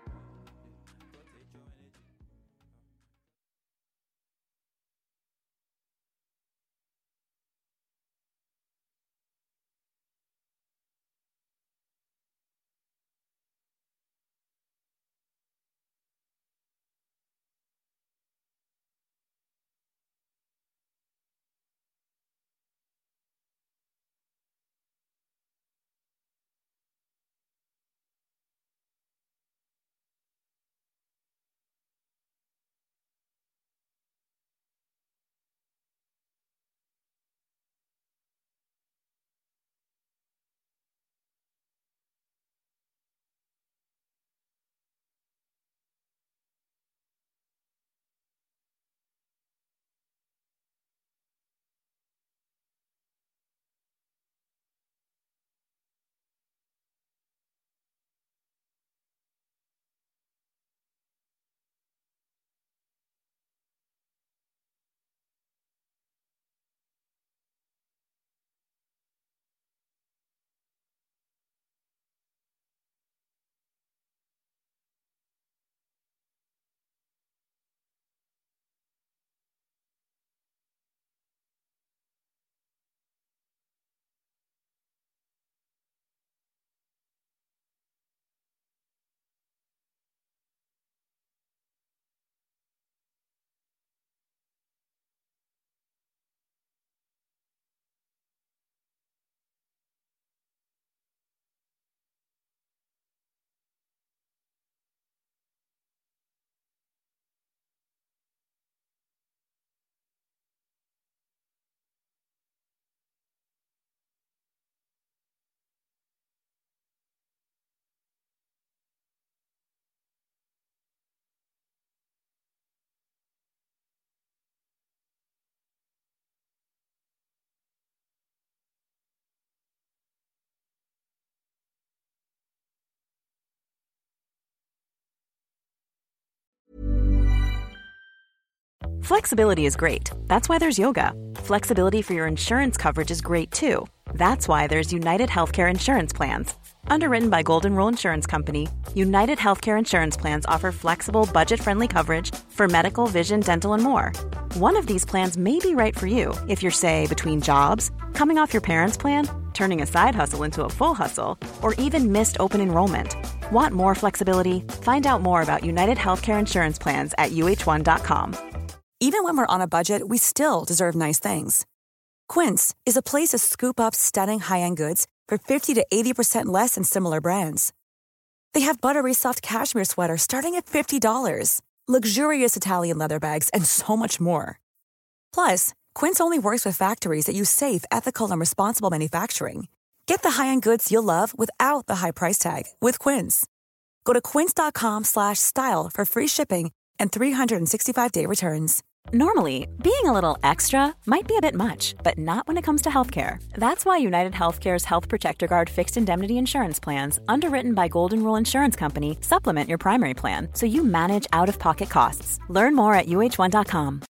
Flexibility is great. That's why there's yoga. Flexibility for your insurance coverage is great too. That's why there's United Healthcare Insurance Plans. Underwritten by Golden Rule Insurance Company, United Healthcare Insurance Plans offer flexible, budget-friendly coverage for medical, vision, dental, and more. One of these plans may be right for you if you're, say, between jobs, coming off your parents' plan, turning a side hustle into a full hustle, or even missed open enrollment. Want more flexibility? Find out more about United Healthcare Insurance Plans at U H one dot com. Even when we're on a budget, we still deserve nice things. Quince is a place to scoop up stunning high-end goods for fifty to eighty percent less than similar brands. They have buttery soft cashmere sweaters starting at fifty dollars, luxurious Italian leather bags, and so much more. Plus, Quince only works with factories that use safe, ethical, and responsible manufacturing. Get the high-end goods you'll love without the high price tag with Quince. Go to quince.com slash style for free shipping and three sixty-five day returns. Normally, being a little extra might be a bit much, but not when it comes to healthcare. That's why United Healthcare's Health Protector Guard fixed indemnity insurance plans, underwritten by Golden Rule Insurance Company, supplement your primary plan so you manage out-of-pocket costs. Learn more at U H one dot com.